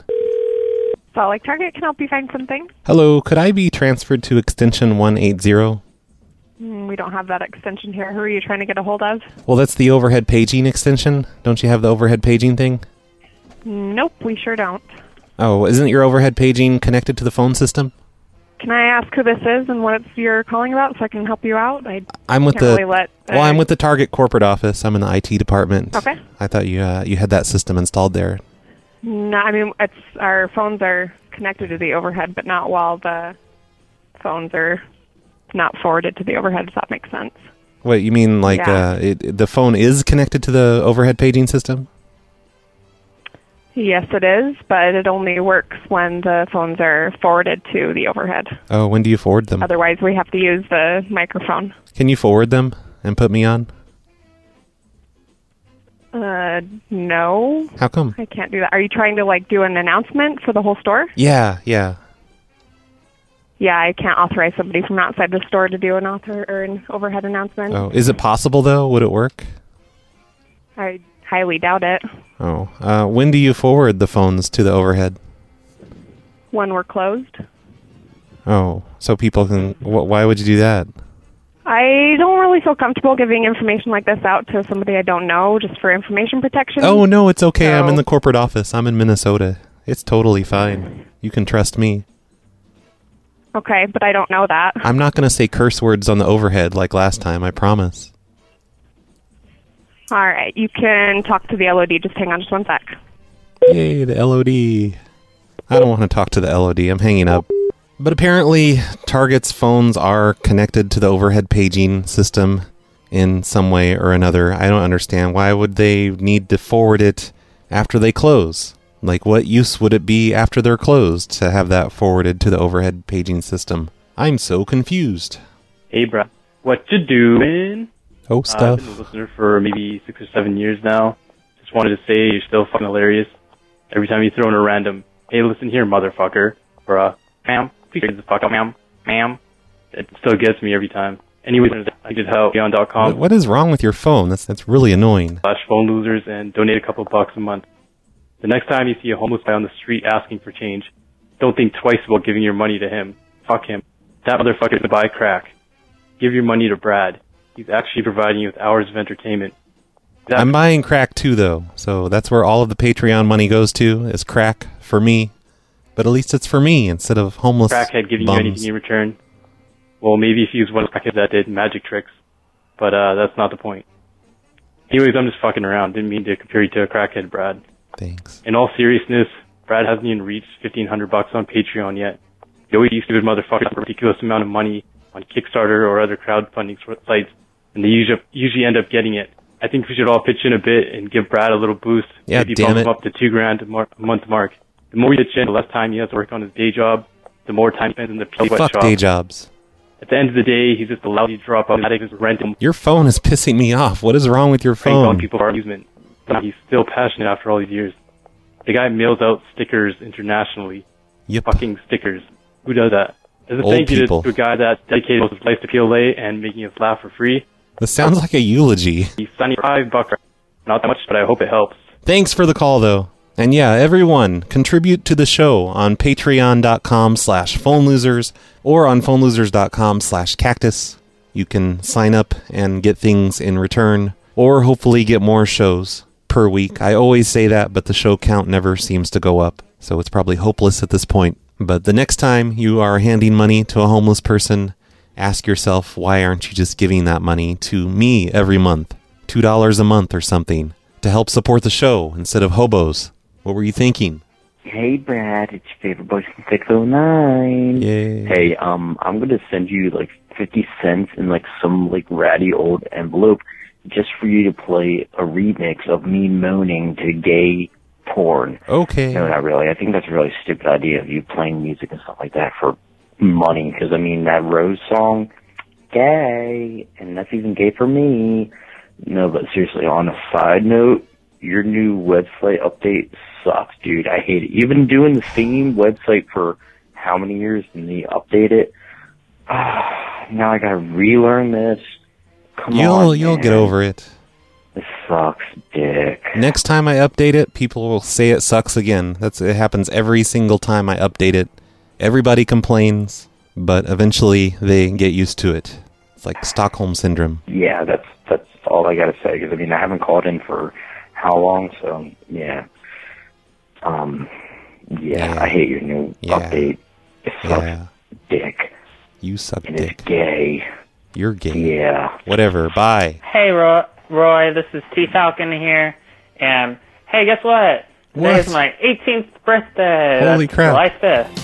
Salt Lake Target can help you find something.
Hello, could I be transferred to extension one eighty?
Mm, we don't have that extension here. Who are you trying to get a hold of?
Well, that's the overhead paging extension. Don't you have the overhead paging thing?
Nope, we sure don't.
Oh, isn't your overhead paging connected to the phone system?
Can I ask who this is and what it's you're calling about so I can help you out? I
I'm with
can't
the
really let, uh,
well, I'm with the Target corporate office. I'm in the I T department.
Okay.
I thought you uh, you had that system installed there.
No, I mean it's our phones are connected to the overhead, but not while the phones are not forwarded to the overhead. Does that make sense?
Wait, you mean like
Yeah.
uh, it, the phone is connected to the overhead paging system?
Yes, it is, but it only works when the phones are forwarded to the overhead.
Oh, when do you forward them?
Otherwise, we have to use the microphone.
Can you forward them and put me on?
Uh, no.
How come?
I can't do that. Are you trying to like do an announcement for the whole store?
Yeah, yeah.
Yeah, I can't authorize somebody from outside the store to do an author or an overhead announcement.
Oh, is it possible though? Would it work?
I highly doubt it.
Oh, uh, when do you forward the phones to the overhead?
When we're closed.
Oh, so people can. Wh- why would you do that?
I don't really feel comfortable giving information like this out to somebody I don't know just for information protection.
Oh no, it's okay. I'm in
So-
the corporate office. I'm in Minnesota. It's totally fine. You can trust me.
Okay, but I don't know that.
I'm not going to say curse words on the overhead like last time. I promise.
All right, you can talk to the L O D. Just hang on just one sec.
Yay, the L O D. I don't want to talk to the L O D. I'm hanging up. But apparently, Target's phones are connected to the overhead paging system in some way or another. I don't understand. Why would they need to forward it after they close? Like, what use would it be after they're closed to have that forwarded to the overhead paging system? I'm so confused.
Hey, Brad. What you doing?
Oh,
Uh,
stuff.
I've been a listener for maybe six or seven years now. Just wanted to say you're still fucking hilarious. Every time you throw in a random, hey, listen here, motherfucker, or uh, ma'am, please get the fuck out, ma'am, ma'am. It still gets me every time. Anyways, I did help beyond dot com
What- what is wrong with your phone? That's that's really annoying.
slash phone losers and donate a couple bucks a month. The next time you see a homeless guy on the street asking for change, don't think twice about giving your money to him. Fuck him. That motherfucker's gonna buy crack. Give your money to Brad. He's actually providing you with hours of entertainment. That-
I'm buying crack too, though. So that's where all of the Patreon money goes to, is crack for me. But at least it's for me instead of homeless
crackhead giving
bums.
you anything in return. Well, maybe if he was one of the crackheads that did magic tricks, but uh, that's not the point. Anyways, I'm just fucking around. Didn't mean to compare you to a crackhead, Brad.
Thanks.
In all seriousness, Brad hasn't even reached fifteen hundred bucks on Patreon yet. You always use stupid motherfuckers for a ridiculous amount of money on Kickstarter or other crowdfunding sites, and they usually usually end up getting it. I think we should all pitch in a bit and give Brad a little boost.
Yeah,
Maybe
damn
bump
it.
him up to two grand a, mar- a month mark. The more we pitch in, the less time he has to work on his day job, the more time he spends in the P
Fuck
shop.
day jobs.
At the end of the day, he's just a lousy drop out addict who's renting
Your phone is pissing me off. What is wrong with your
prank on
phone?
people for amusement. But he's still passionate after all these years. The guy mails out stickers internationally.
Yep.
Fucking stickers. Who does that? As a
Old
thank you
people.
to a guy that dedicated his life to P L A and making us laugh for free.
This sounds like a eulogy.
He's signing five bucks. Not that much, but I hope it helps.
Thanks for the call, though. And yeah, everyone, contribute to the show on patreon.com slash phone losers or on phonelosers.com slash cactus. You can sign up and get things in return, or hopefully get more shows per week. I always say that, but the show count never seems to go up, so it's probably hopeless at this point. But the next time you are handing money to a homeless person, ask yourself, why aren't you just giving that money to me every month? two dollars a month or something, to help support the show instead of hobos. What were you thinking?
Hey, Brad, it's your favorite boy from six oh nine.
Yay.
Hey, um, I'm gonna send you like fifty cents in like some like ratty old envelope just for you to play a remix of me moaning to gay porn.
Okay.
No, not really. I think that's a really stupid idea of you playing music and stuff like that for money, because I mean, that Rose song, gay, and that's even gay for me. No, but seriously, on a side note, your new website update sucks, dude. I hate it. You've been doing the same website for how many years, and you update it? Ah, now I gotta relearn this. Come
You'll
on,
you'll
man.
get over it.
This sucks, dick.
Next time I update it, people will say it sucks again. That's it happens every single time I update it. Everybody complains, but eventually they get used to it. It's like Stockholm Syndrome.
Yeah, that's that's all I got to say. Because, I mean, I haven't called in for how long, so, yeah. Um, yeah,
Yeah.
I hate your new
Yeah.
update. It sucks
Yeah.
dick.
You suck
And
dick.
it's gay.
You're gay.
Yeah.
Whatever. Bye.
Hey, Roy, Roy, this is T Falcon here, and hey, guess what? Today
What?
is my eighteenth birthday.
Holy
That's
crap.
July fifth.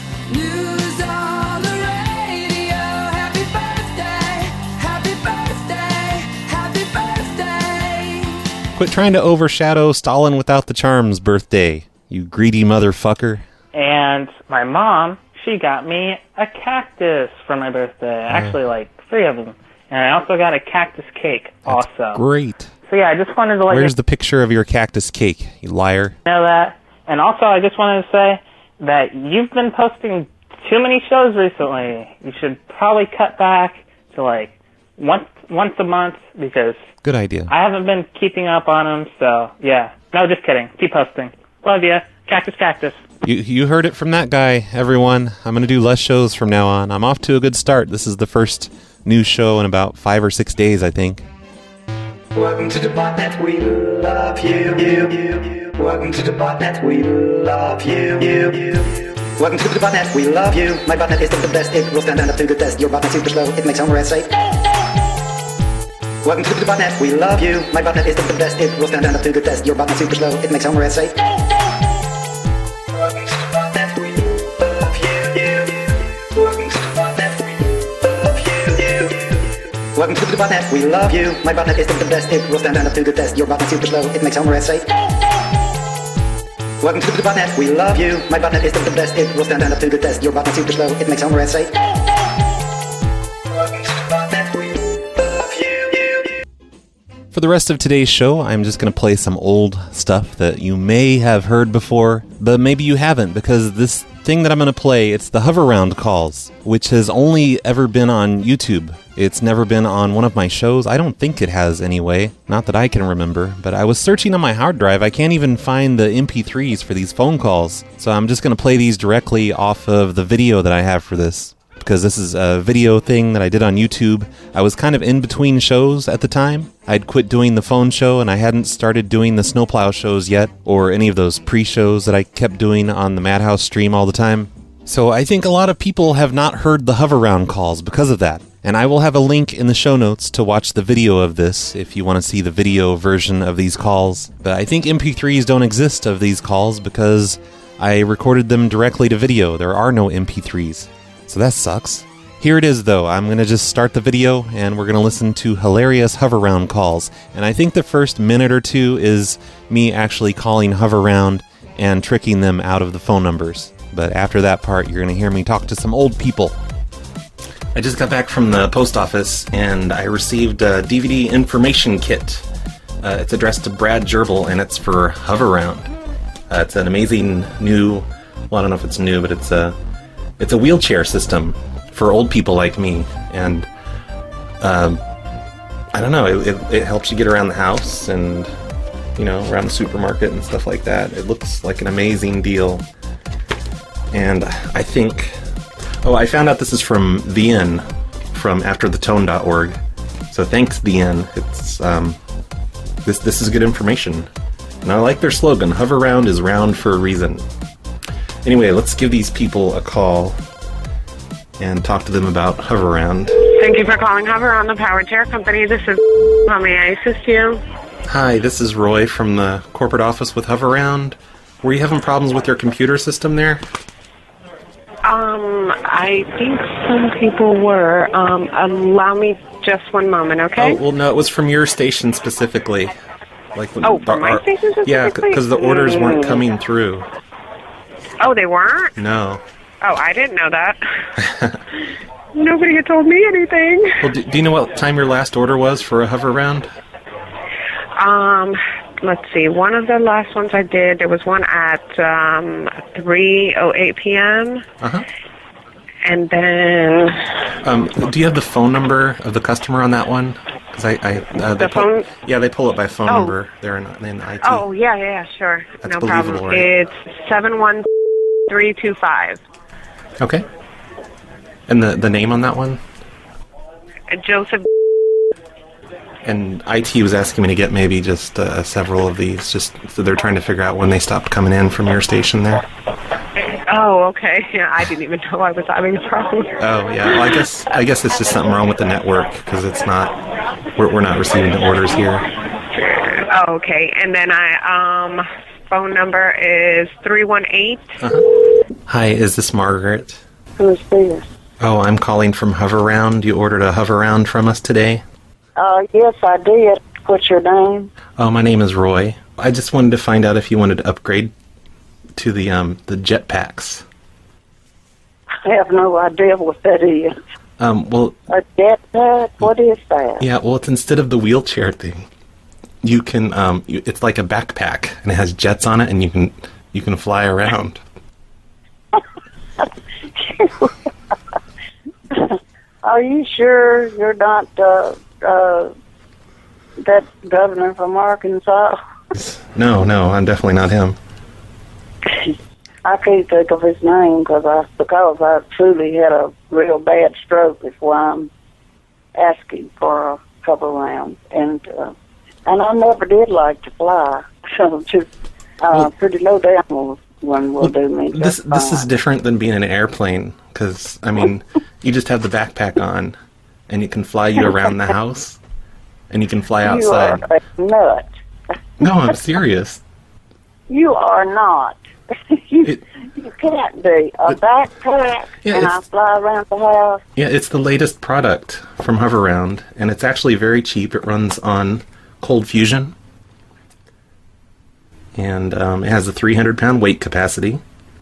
Quit trying to overshadow Stalin without the charms birthday, you greedy motherfucker.
And my mom, she got me a cactus for my birthday. Actually, like three of them. And I also got a cactus cake also.
Great.
So yeah, I just wanted to let
Where's
you
the picture of your cactus cake, you liar?
know that. And also, I just wanted to say that you've been posting too many shows recently. You should probably cut back to like once once a month because
Good idea.
I haven't been keeping up on them. So yeah, no, just kidding. Keep posting. Love ya, cactus, cactus.
You you heard it from that guy, everyone. I'm going to do less shows from now on. I'm off to a good start. This is the first new show in about five or six days, I think.
Welcome to the botnet, we love you, you, you, you. Welcome to the botnet, we love you, you, you. Welcome to the botnet, we love you. My botnet is the best, it will stand up to the test. Your botnet super slow, it makes Homer S say. Welcome to the botnet, we love you. My botnet is the best, it will stand up to the test. Your botnet super slow, it makes Homer S say. Welcome to the botnet, we love you, you, you. Welcome to the botnet, we love you, you, you. Welcome to the botnet, we love you. My botnet is the best, it will stand up to the test. Your botnet super slow, it makes Homer S say. Welcome to the botnet, we love you. My botnet is the best, it will stand up to the test. Your botnet super slow, it makes Homer S say. Welcome to the botnet, we love you, you.
For the rest of today's show, I'm just going to play some old stuff that you may have heard before, but maybe you haven't, because this thing that I'm going to play, it's the Hoveround calls, which has only ever been on YouTube. It's never been on one of my shows. I don't think it has anyway. Not that I can remember. But I was searching on my hard drive. I can't even find the M P threes for these phone calls. So I'm just going to play these directly off of the video that I have for this. Because this is a video thing that I did on YouTube. I was kind of in between shows at the time. I'd quit doing the phone show and I hadn't started doing the snowplow shows yet. Or any of those pre-shows that I kept doing on the Madhouse stream all the time. So I think a lot of people have not heard the Hoveround calls because of that. And I will have a link in the show notes to watch the video of this if you want to see the video version of these calls. But I think M P threes don't exist of these calls because I recorded them directly to video. There are no M P threes. So that sucks. Here it is though. I'm going to just start the video and we're going to listen to hilarious Hoveround calls. And I think the first minute or two is me actually calling Hoveround and tricking them out of the phone numbers. But after that part, you're going to hear me talk to some old people. I just got back from the post office and I received a D V D information kit. Uh, it's addressed to Brad Gerbil and it's for Hoveround. Uh, it's an amazing new, well I don't know if it's new, but it's a, it's a wheelchair system for old people like me. And um, I don't know, it, it, it helps you get around the house and, you know, around the supermarket and stuff like that. It looks like an amazing deal. And I think... Oh, I found out this is from V N, from after the tone dot org. So thanks, V N. It's um, this this is good information, and I like their slogan. Hoveround is round for a reason. Anyway, let's give these people a call and talk to them about Hoveround.
Thank you for calling Hoveround, the Power Chair Company. This is how may I assist you?
Hi, this is Roy from the corporate office with Hoveround. Were you having problems with your computer system there?
Um, I think some people were. Um, allow me just one moment, okay?
Oh, well, no, it was from your station specifically. Like when
Oh,
the-
from my
our-
station
Yeah,
specifically?
because the orders weren't
Mm.
coming through.
Oh, they weren't?
No.
Oh, I didn't know that. Nobody had told me anything.
Well, do, do you know what time your last order was for a Hoveround?
Um, let's see. One of the last ones I did, there was one at um, three oh eight p.m.
Uh-huh.
And then...
Um, do you have the phone number of the customer on that one? Because I, I uh, they
The
pull,
phone-
yeah, they pull it by phone
Oh.
number. They're in, in I T.
Oh, yeah, yeah, sure.
That's
no
believable,
problem.
right?
It's seven one three two five.
Okay. And the the name on that one?
Joseph.
And I T was asking me to get maybe just uh, several of these, just so they're trying to figure out when they stopped coming in from your station there.
Oh, okay. Yeah, I didn't even know I was having a problem.
Oh, yeah. Well, I guess I guess it's just something wrong with the network because it's not we're we're not receiving the orders here.
Oh, okay. And then I um phone number is three one eight.
Uh-huh. Hi, is this Margaret?
Who's this?
Oh, I'm calling from Hoverround. You ordered a Hoverround from us today?
Uh, yes, I did. What's your name?
Oh, my name is Roy. I just wanted to find out if you wanted to upgrade to the um the jetpacks.
I have no idea what that is.
Um, well,
A jetpack? What is that?
yeah, well, it's instead of the wheelchair thing, you can um, you, it's like a backpack and it has jets on it, and you can you can fly around.
Are you sure you're not uh, uh, that governor from Arkansas?
No, no, I'm definitely not him.
I can't think of his name because I because I truly had a real bad stroke. Is why I'm asking for a couple rounds, and uh, and I never did like to fly, so just uh,
Well-
pretty low down one will do me.
This
just
this is
fine.
different than being in an airplane because I mean, you just have the backpack on, and it can fly you around the house, and you can fly outside.
You are a nut.
No, I'm serious.
You are not. you, you can't be a backpack
Yeah,
and I
it's-
fly around the house.
Yeah, it's the latest product from Hoverround, and it's actually very cheap. It runs on cold fusion, and um, it has a three hundred pound weight capacity.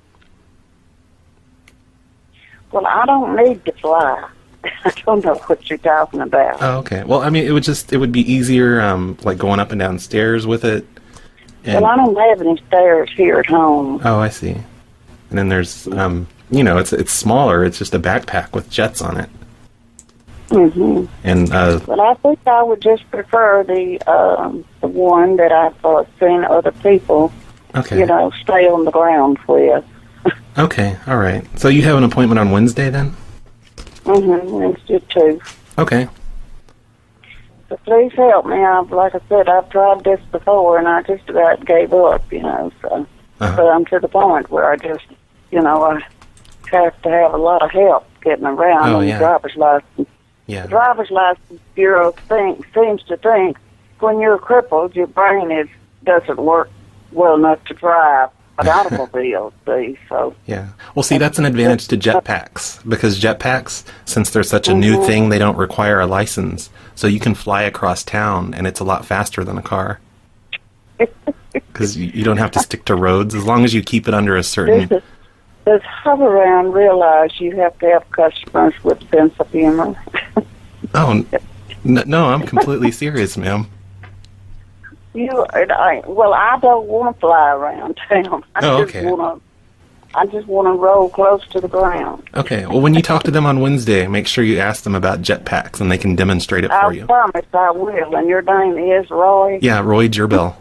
Well, I don't need to fly. I don't know what you're talking about.
Oh, okay. Well, I mean, it would just it would be easier, um, like going up and down stairs with it. And,
Well, I don't have any stairs here at home.
oh, I see. And then there's, um, you know, it's it's smaller. It's just a backpack with jets on it.
hmm
And uh,
But I think I would just prefer the um, the one that I've uh, seen other people,
okay,
you know, stay on the ground with.
okay, all right. So you have an appointment on Wednesday then?
Mm-hmm. It's just two.
Okay.
So please help me. I've, like I said, I've tried this before, and I just about gave up, you know. So,
Uh-huh.
but I'm to the point where I just, you know, I have to have a lot of help getting around
Oh,
on
yeah.
the driver's license.
Yeah.
The driver's license bureau think, seems to think when you're crippled, your brain is doesn't work well enough to drive an automobile. See, so
Yeah. Well, see, that's an advantage to jetpacks because jetpacks, since they're such a new
Mhm.
thing, they don't require a license. So you can fly across town, and it's a lot faster than a car. Because you, you don't have to stick to roads as long as you keep it under a certain.
this is, does Hoverround realize you have to have customers with a sense of humor?
Oh, n- n- no, I'm completely serious, ma'am.
You, and I, well, I don't want to fly around town. I
Oh,
just
okay.
want to. I just want to roll close to the ground.
Okay. Well, when you talk to them on Wednesday, make sure you ask them about jetpacks, and they can demonstrate it for
I
you.
promise I will. And your name is Roy.
Yeah, Roy Gerbel.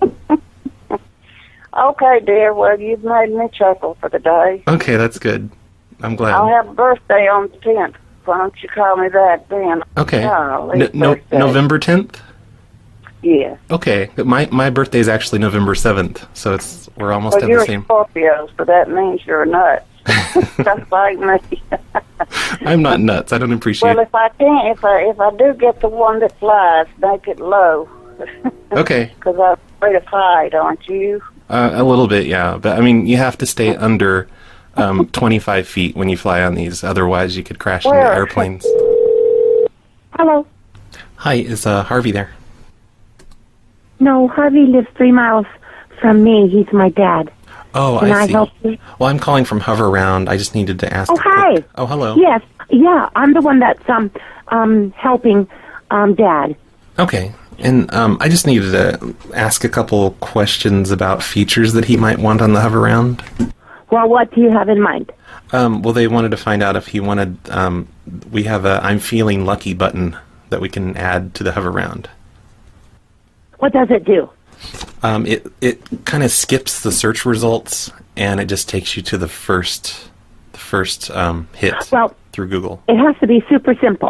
Okay, dear. Well, you've made me chuckle for the day.
Okay, that's good. I'm glad.
I'll have a birthday on the tenth. Why don't you call me back then?
Okay.
Golly,
N- no,
birthday.
November tenth.
Yeah.
Okay. My my birthday is actually November seventh, so it's we're almost
Well,
at
you're
the
a
same.
Scorpio, so that means you're a nut. Just like me.
I'm not nuts. I don't appreciate.
Well, if I can, if I if I do get the one that flies, make it low.
Okay.
Because I'm afraid of height, aren't you?
Uh, a little bit, yeah. But I mean, you have to stay under um, twenty-five feet when you fly on these. Otherwise, you could crash into
Where?
airplanes.
Hello.
Hi, is uh, Harvey there?
No, Harvey lives three miles from me. He's my dad.
Oh,
Can
I
I
see.
help you?
Well, I'm calling from Hoverround. I just needed to ask.
Oh,
a quick-
hi.
Oh, hello.
Yes, yeah, I'm the one that's um um helping um Dad.
Okay. And um, I just needed to ask a couple questions about features that he might want on the Hoverround.
Well, what do you have in mind?
Um, well, they wanted to find out if he wanted. Um, we have a "I'm feeling lucky" button that we can add to the Hoverround.
What does it do?
Um, it it kind of skips the search results and it just takes you to the first the first um, hit
Well,
through Google.
it has to be super simple.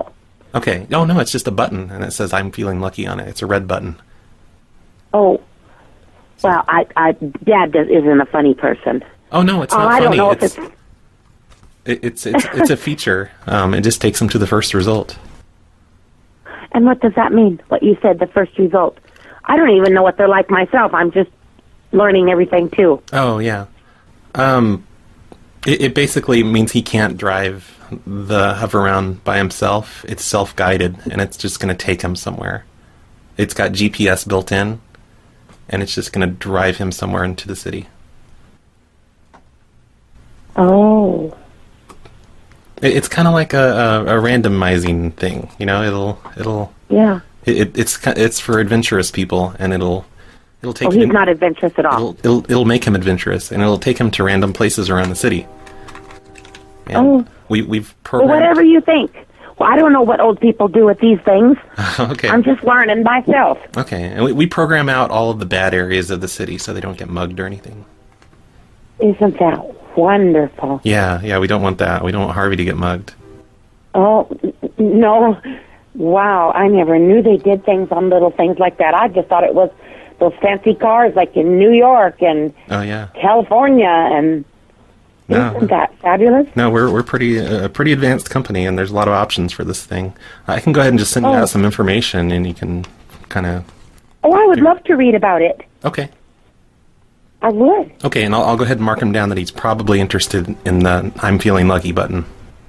Okay. Oh, no, it's just a button, and it says I'm feeling lucky on it. It's a red button.
Oh, well, I, I, Dad does, isn't a funny person.
Oh, no, it's
Oh,
not
I
funny.
don't know if
it's,
it's-
it, it's, it's, it's a feature. Um, it just takes them to the first result.
And what does that mean? What you said, the first result? I don't even know what they're like myself. I'm just learning everything, too.
Oh, yeah. Um, it, it basically means he can't drive the hover-round by himself. It's self-guided, and it's just going to take him somewhere. It's got G P S built in, and it's just going to drive him somewhere into the city.
Oh.
It, it's kind of like a, a, a randomizing thing, you know. It'll it'll
Yeah.
it, it, it's ki- it's for adventurous people, and it'll it'll take
Oh,
him
he's
in-
not adventurous at all.
It'll, it'll it'll make him adventurous, and it'll take him to random places around the city. And
Oh.
we we've
Well,
programmed.
whatever you think. Well, I don't know what old people do with these things.
Okay.
I'm just learning myself.
Okay, and we, we program out all of the bad areas of the city so they don't get mugged or anything.
Isn't that wonderful?
Yeah, yeah, we don't want that. We don't want Harvey to get mugged.
Oh, n- no. Wow, I never knew they did things on little things like that. I just thought it was those fancy cars like in New York and
Oh yeah.
California, and
No.
isn't that fabulous?
No, we're we're pretty a uh, pretty advanced company, and there's a lot of options for this thing. I can go ahead and just send you
Oh.
out some information, and you can kind of.
Oh, I would love to read about it.
Okay.
I would.
Okay, and I'll, I'll go ahead and mark him down that he's probably interested in the "I'm feeling lucky" button.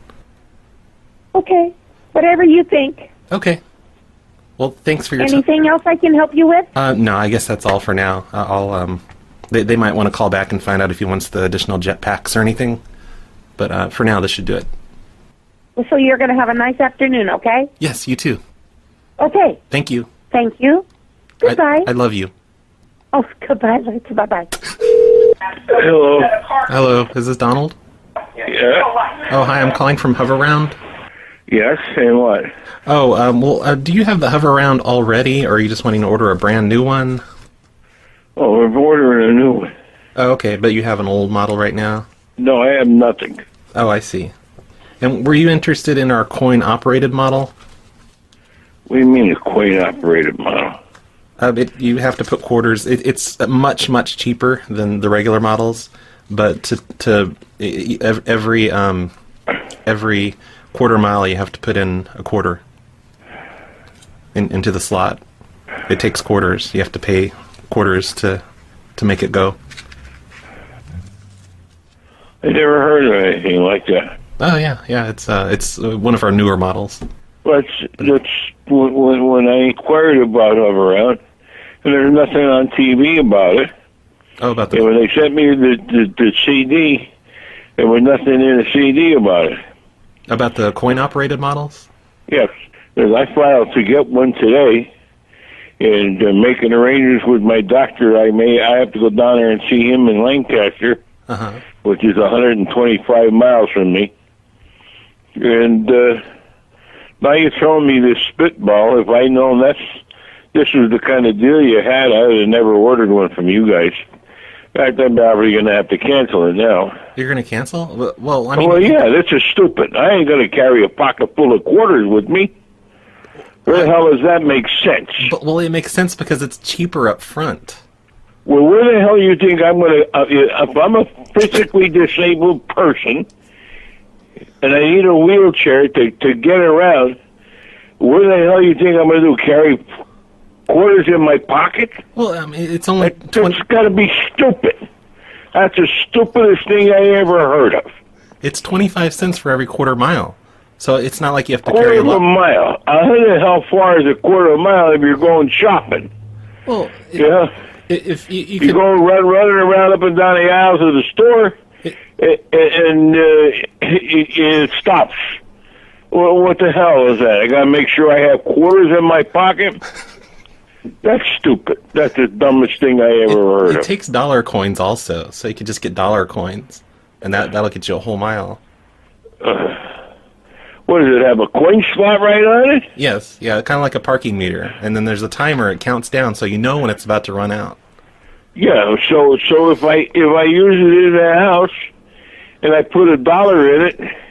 Okay. Whatever you think.
Okay. Well, thanks for your time.
Anything else I can help you with?
Uh, no, I guess that's all for now. Uh, I'll um, they they might want to call back and find out if he wants the additional jetpacks or anything. But uh, for now, this should do it.
Well, so you're going to have a nice afternoon, okay?
Yes, you too.
Okay.
Thank you.
Thank you. Goodbye.
I, I love you.
Oh, goodbye. Bye-bye.
Hello.
Hello, is this Donald?
Yeah.
Oh, hi, I'm calling from Hoverround.
Yes, and what?
Oh, um, well, uh, do you have the Hoverround already, or are you just wanting to order a brand new one?
Oh, we're ordering a new one.
Oh, okay, but you have an old model right now?
No, I have nothing.
Oh, I see. And were you interested in our coin-operated model?
What do you mean a coin-operated model?
Uh, it, you have to put quarters. It, it's much, much cheaper than the regular models, but to to e- ev- every um, every quarter mile you have to put in a quarter in, into the slot. It takes quarters. You have to pay quarters to to make it go.
I never heard of anything like that.
Oh yeah, yeah. It's uh, it's uh, one of our newer models.
But that's when, when when I inquired about Hoveround, and there's nothing on T V about it.
Oh, about the.
And when they sent me the, the the C D, there was nothing in the C D about it.
About the coin-operated models?
Yes, because I filed to get one today, and uh, making arrangements with my doctor. I may I have to go down there and see him in Lancaster,
Uh-huh.
which is one hundred twenty-five miles from me. And uh, now you're telling me this spitball. If I'd known that's this was the kind of deal you had, I would have never ordered one from you guys. In fact, I'm probably going to have to cancel it now.
You're going to cancel? Well- Well, I mean.
Well, yeah, this is stupid. I ain't going to carry a pocket full of quarters with me. Where the hell does that make sense?
But, well, it makes sense because it's cheaper up front.
Well, where the hell you think I'm going to... Uh, if I'm a physically disabled person and I need a wheelchair to, to get around, where the hell you think I'm going to do? Carry quarters in my pocket?
Well, I mean, it's only...
That, that's got to be stupid. That's the stupidest thing I ever heard of.
It's twenty-five cents for every quarter mile. So it's not like you have to
Quarter
carry a
of a
lot.
mile. I don't know how far is a quarter of a mile if you're going shopping.
Well,
yeah.
If you, you
You're going run, running around up and down the aisles of the store, and, and uh, it, it stops. Well, what the hell is that? I got to make sure I have quarters in my pocket? That's stupid. That's the dumbest thing I ever heard
It
of.
takes dollar coins also, so you could just get dollar coins, and that, that'll get you a whole mile.
Uh, what does it have, a coin slot right on it?
Yes, yeah, kind of like a parking meter. And then there's a timer, it counts down, so you know when it's about to run out.
Yeah, so so if I if I use it in the house and I put a dollar in it,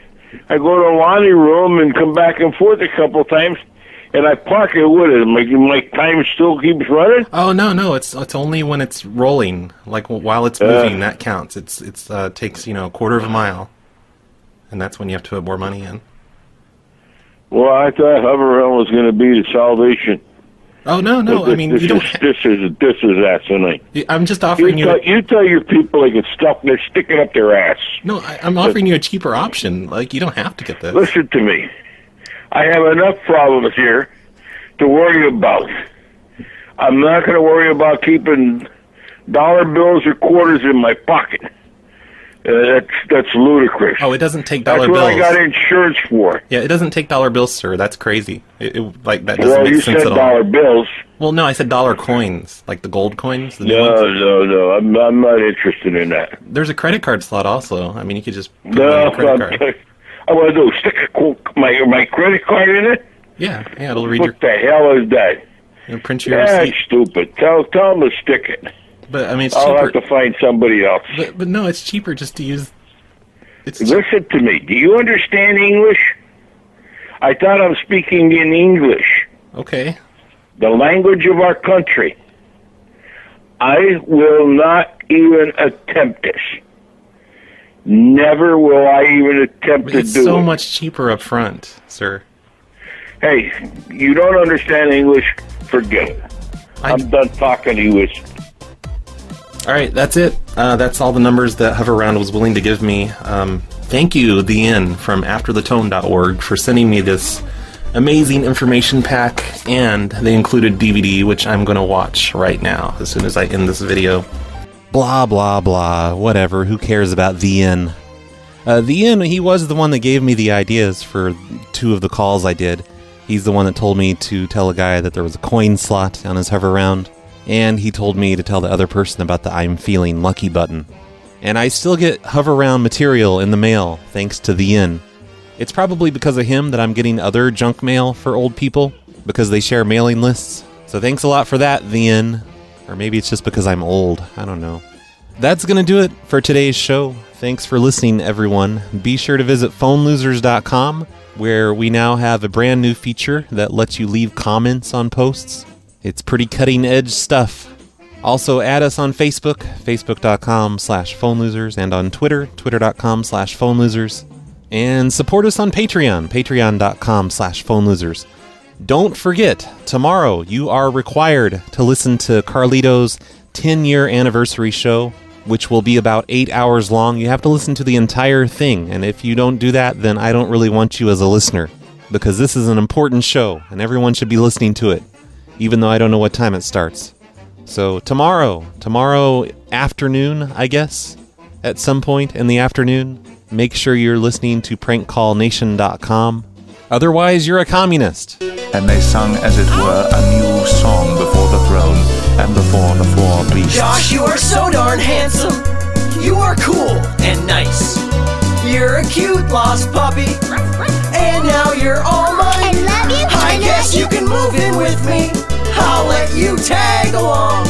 I go to the laundry room and come back and forth a couple times, and I park it with it. My, my time still keeps running?
Oh, no, no, it's it's only when it's rolling, like while it's moving, uh, that counts. It's it's uh, takes, you know, a quarter of a mile, and that's when you have to put more money in.
Well, I thought Hover-Around was going to be the salvation.
Oh, no, no,
this,
I mean,
this
you don't...
Is, this is this is asinine.
I'm just offering
you...
you...
Tell, you tell your people they can stuff, they're sticking up their ass.
No, I, I'm offering you a cheaper option. Like, you don't have to get this.
Listen to me. I have enough problems here to worry about. I'm not going to worry about keeping dollar bills or quarters in my pocket. Uh, that's that's ludicrous.
Oh, it doesn't take dollar
bills.
That's
what
bills.
I got insurance for.
Yeah, it doesn't take dollar bills, sir. That's crazy. It, it, like that doesn't
well,
make
you
sense
said
at all.
dollar bills.
Well, no, I said dollar coins, like the gold coins. The new
no,
ones.
no, no. I'm I'm not interested in that.
There's a credit card slot also. I mean, you could just put
no.
it on your credit card.
I want to do stick a, my my credit card in it.
Yeah, yeah, it'll read
what
your.
What the hell is that?
It'll print your
That's
receipt.
stupid. Tell tell them to stick it.
But I mean, it's
I'll
cheaper.
have to find somebody else.
But, but no, it's cheaper just to use. It's
Listen to me. Do you understand English? I thought I'm speaking in English.
Okay.
The language of our country. I will not even attempt this. Never will I even attempt
but
to
it's
do
so
it.
much cheaper up front, sir.
Hey, you don't understand English? Forget it.
I...
I'm done talking to you.
All right, that's it. Uh, that's all the numbers that Hover-Around was willing to give me. Um, thank you, The Inn from after the tone dot org, for sending me this amazing information pack, and they included D V D, which I'm going to watch right now as soon as I end this video. Blah, blah, blah. Whatever. Who cares about The Inn? Uh, the Inn, he was the one that gave me the ideas for two of the calls I did. He's the one that told me to tell a guy that there was a coin slot on his Hover-Around. And he told me to tell the other person about the I'm Feeling Lucky button. And I still get Hover-Around material in the mail, thanks to The Inn. It's probably because of him that I'm getting other junk mail for old people, because they share mailing lists. So thanks a lot for that, The Inn. Or maybe it's just because I'm old. I don't know. That's going to do it for today's show. Thanks for listening, everyone. Be sure to visit phone losers dot com, where we now have a brand new feature that lets you leave comments on posts. It's pretty cutting-edge stuff. Also, add us on Facebook, facebook dot com slash phone losers, and on Twitter, twitter dot com slash phone losers. And support us on Patreon, patreon dot com slash phone losers. Don't forget, tomorrow you are required to listen to Carlito's ten-year anniversary show, which will be about eight hours long. You have to listen to the entire thing, and if you don't do that, then I don't really want you as a listener, because this is an important show, and everyone should be listening to it, even though I don't know what time it starts. So tomorrow, tomorrow afternoon, I guess, at some point in the afternoon, make sure you're listening to prank call nation dot com. Otherwise, you're a communist.
And they sung, as it were, a new song before the throne and before the four beasts.
Josh, you are so darn handsome. You are cool and nice. You're a cute lost puppy, and now you're all mine.
I love you.
I guess you can move in with me. I'll let you tag along.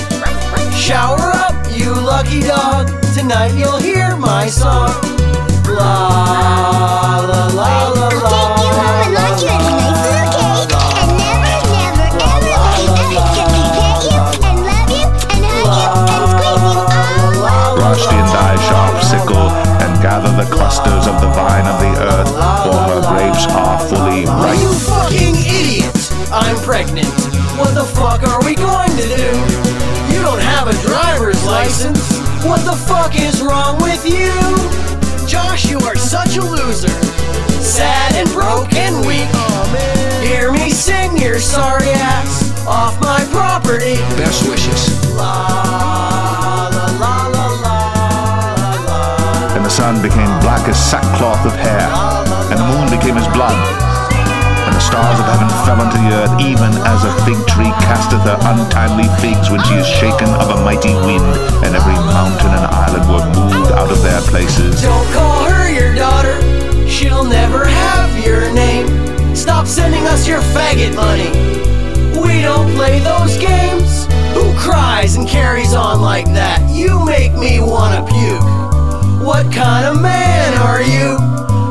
Shower up, you lucky dog. Tonight you'll hear my song. La la la la la.
I'll take you home and launch you in a nice little cake, and never, never, ever let me forget you, and love you, and hug you, and squeeze you all.
Rush in thy sharp sickle, and gather the clusters of the vine of the earth, for her grapes are fully ripe.
You fucking idiot! I'm pregnant. What the fuck are we going to do? You don't have a driver's license. What the fuck is wrong with you? Josh, you are such a loser. Sad and broke and weak. Hear me sing your sorry ass off my property.
Best wishes.
La la la la la la.
And the sun became black as sackcloth of hair, and the moon became as blood. And the stars of heaven fell unto the earth, even as a fig tree casteth her untimely figs when she is shaken of a mighty wind, and every mountain and island were moved out of their places.
Don't call her your daughter. She'll never have your name. Stop sending us your faggot money. We don't play those games. Who cries and carries on like that? You make me wanna puke. What kind of man are you?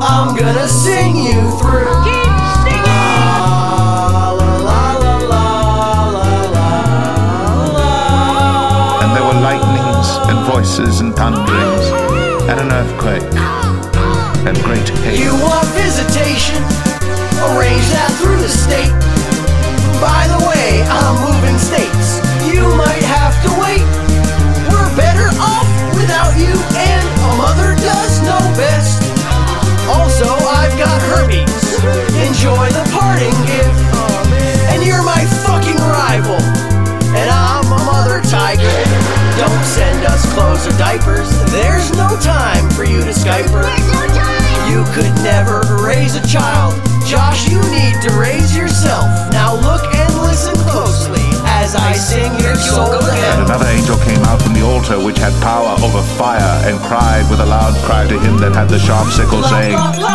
I'm gonna sing you through. Keep singing. La, la, la, la, la, la, la.
And there were lightnings and voices and thunderings and an earthquake and great hail.
You want visitation? Arrange that through the state. By the way, I'm moving states. You might have to wait. We're better off without you, and a mother does know best. Also, I've got herpes. Enjoy the parting gift. And you're my fucking rival. And I'm a mother tiger. Don't send us clothes or diapers. There's no time for you to Skype her.
There's no time.
You could never raise a child. Josh, you need to raise yourself. Now look and listen closely as I sing your soul to
And
heaven.
another angel came out from the altar which had power over fire and cried with a loud cry to him that had the sharp sickle, saying,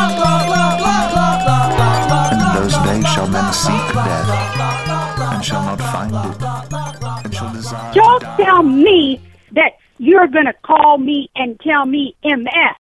In those days shall men seek death, and shall not find it, and shall desire to
Don't
die.
tell me that you're going to call me and tell me M F.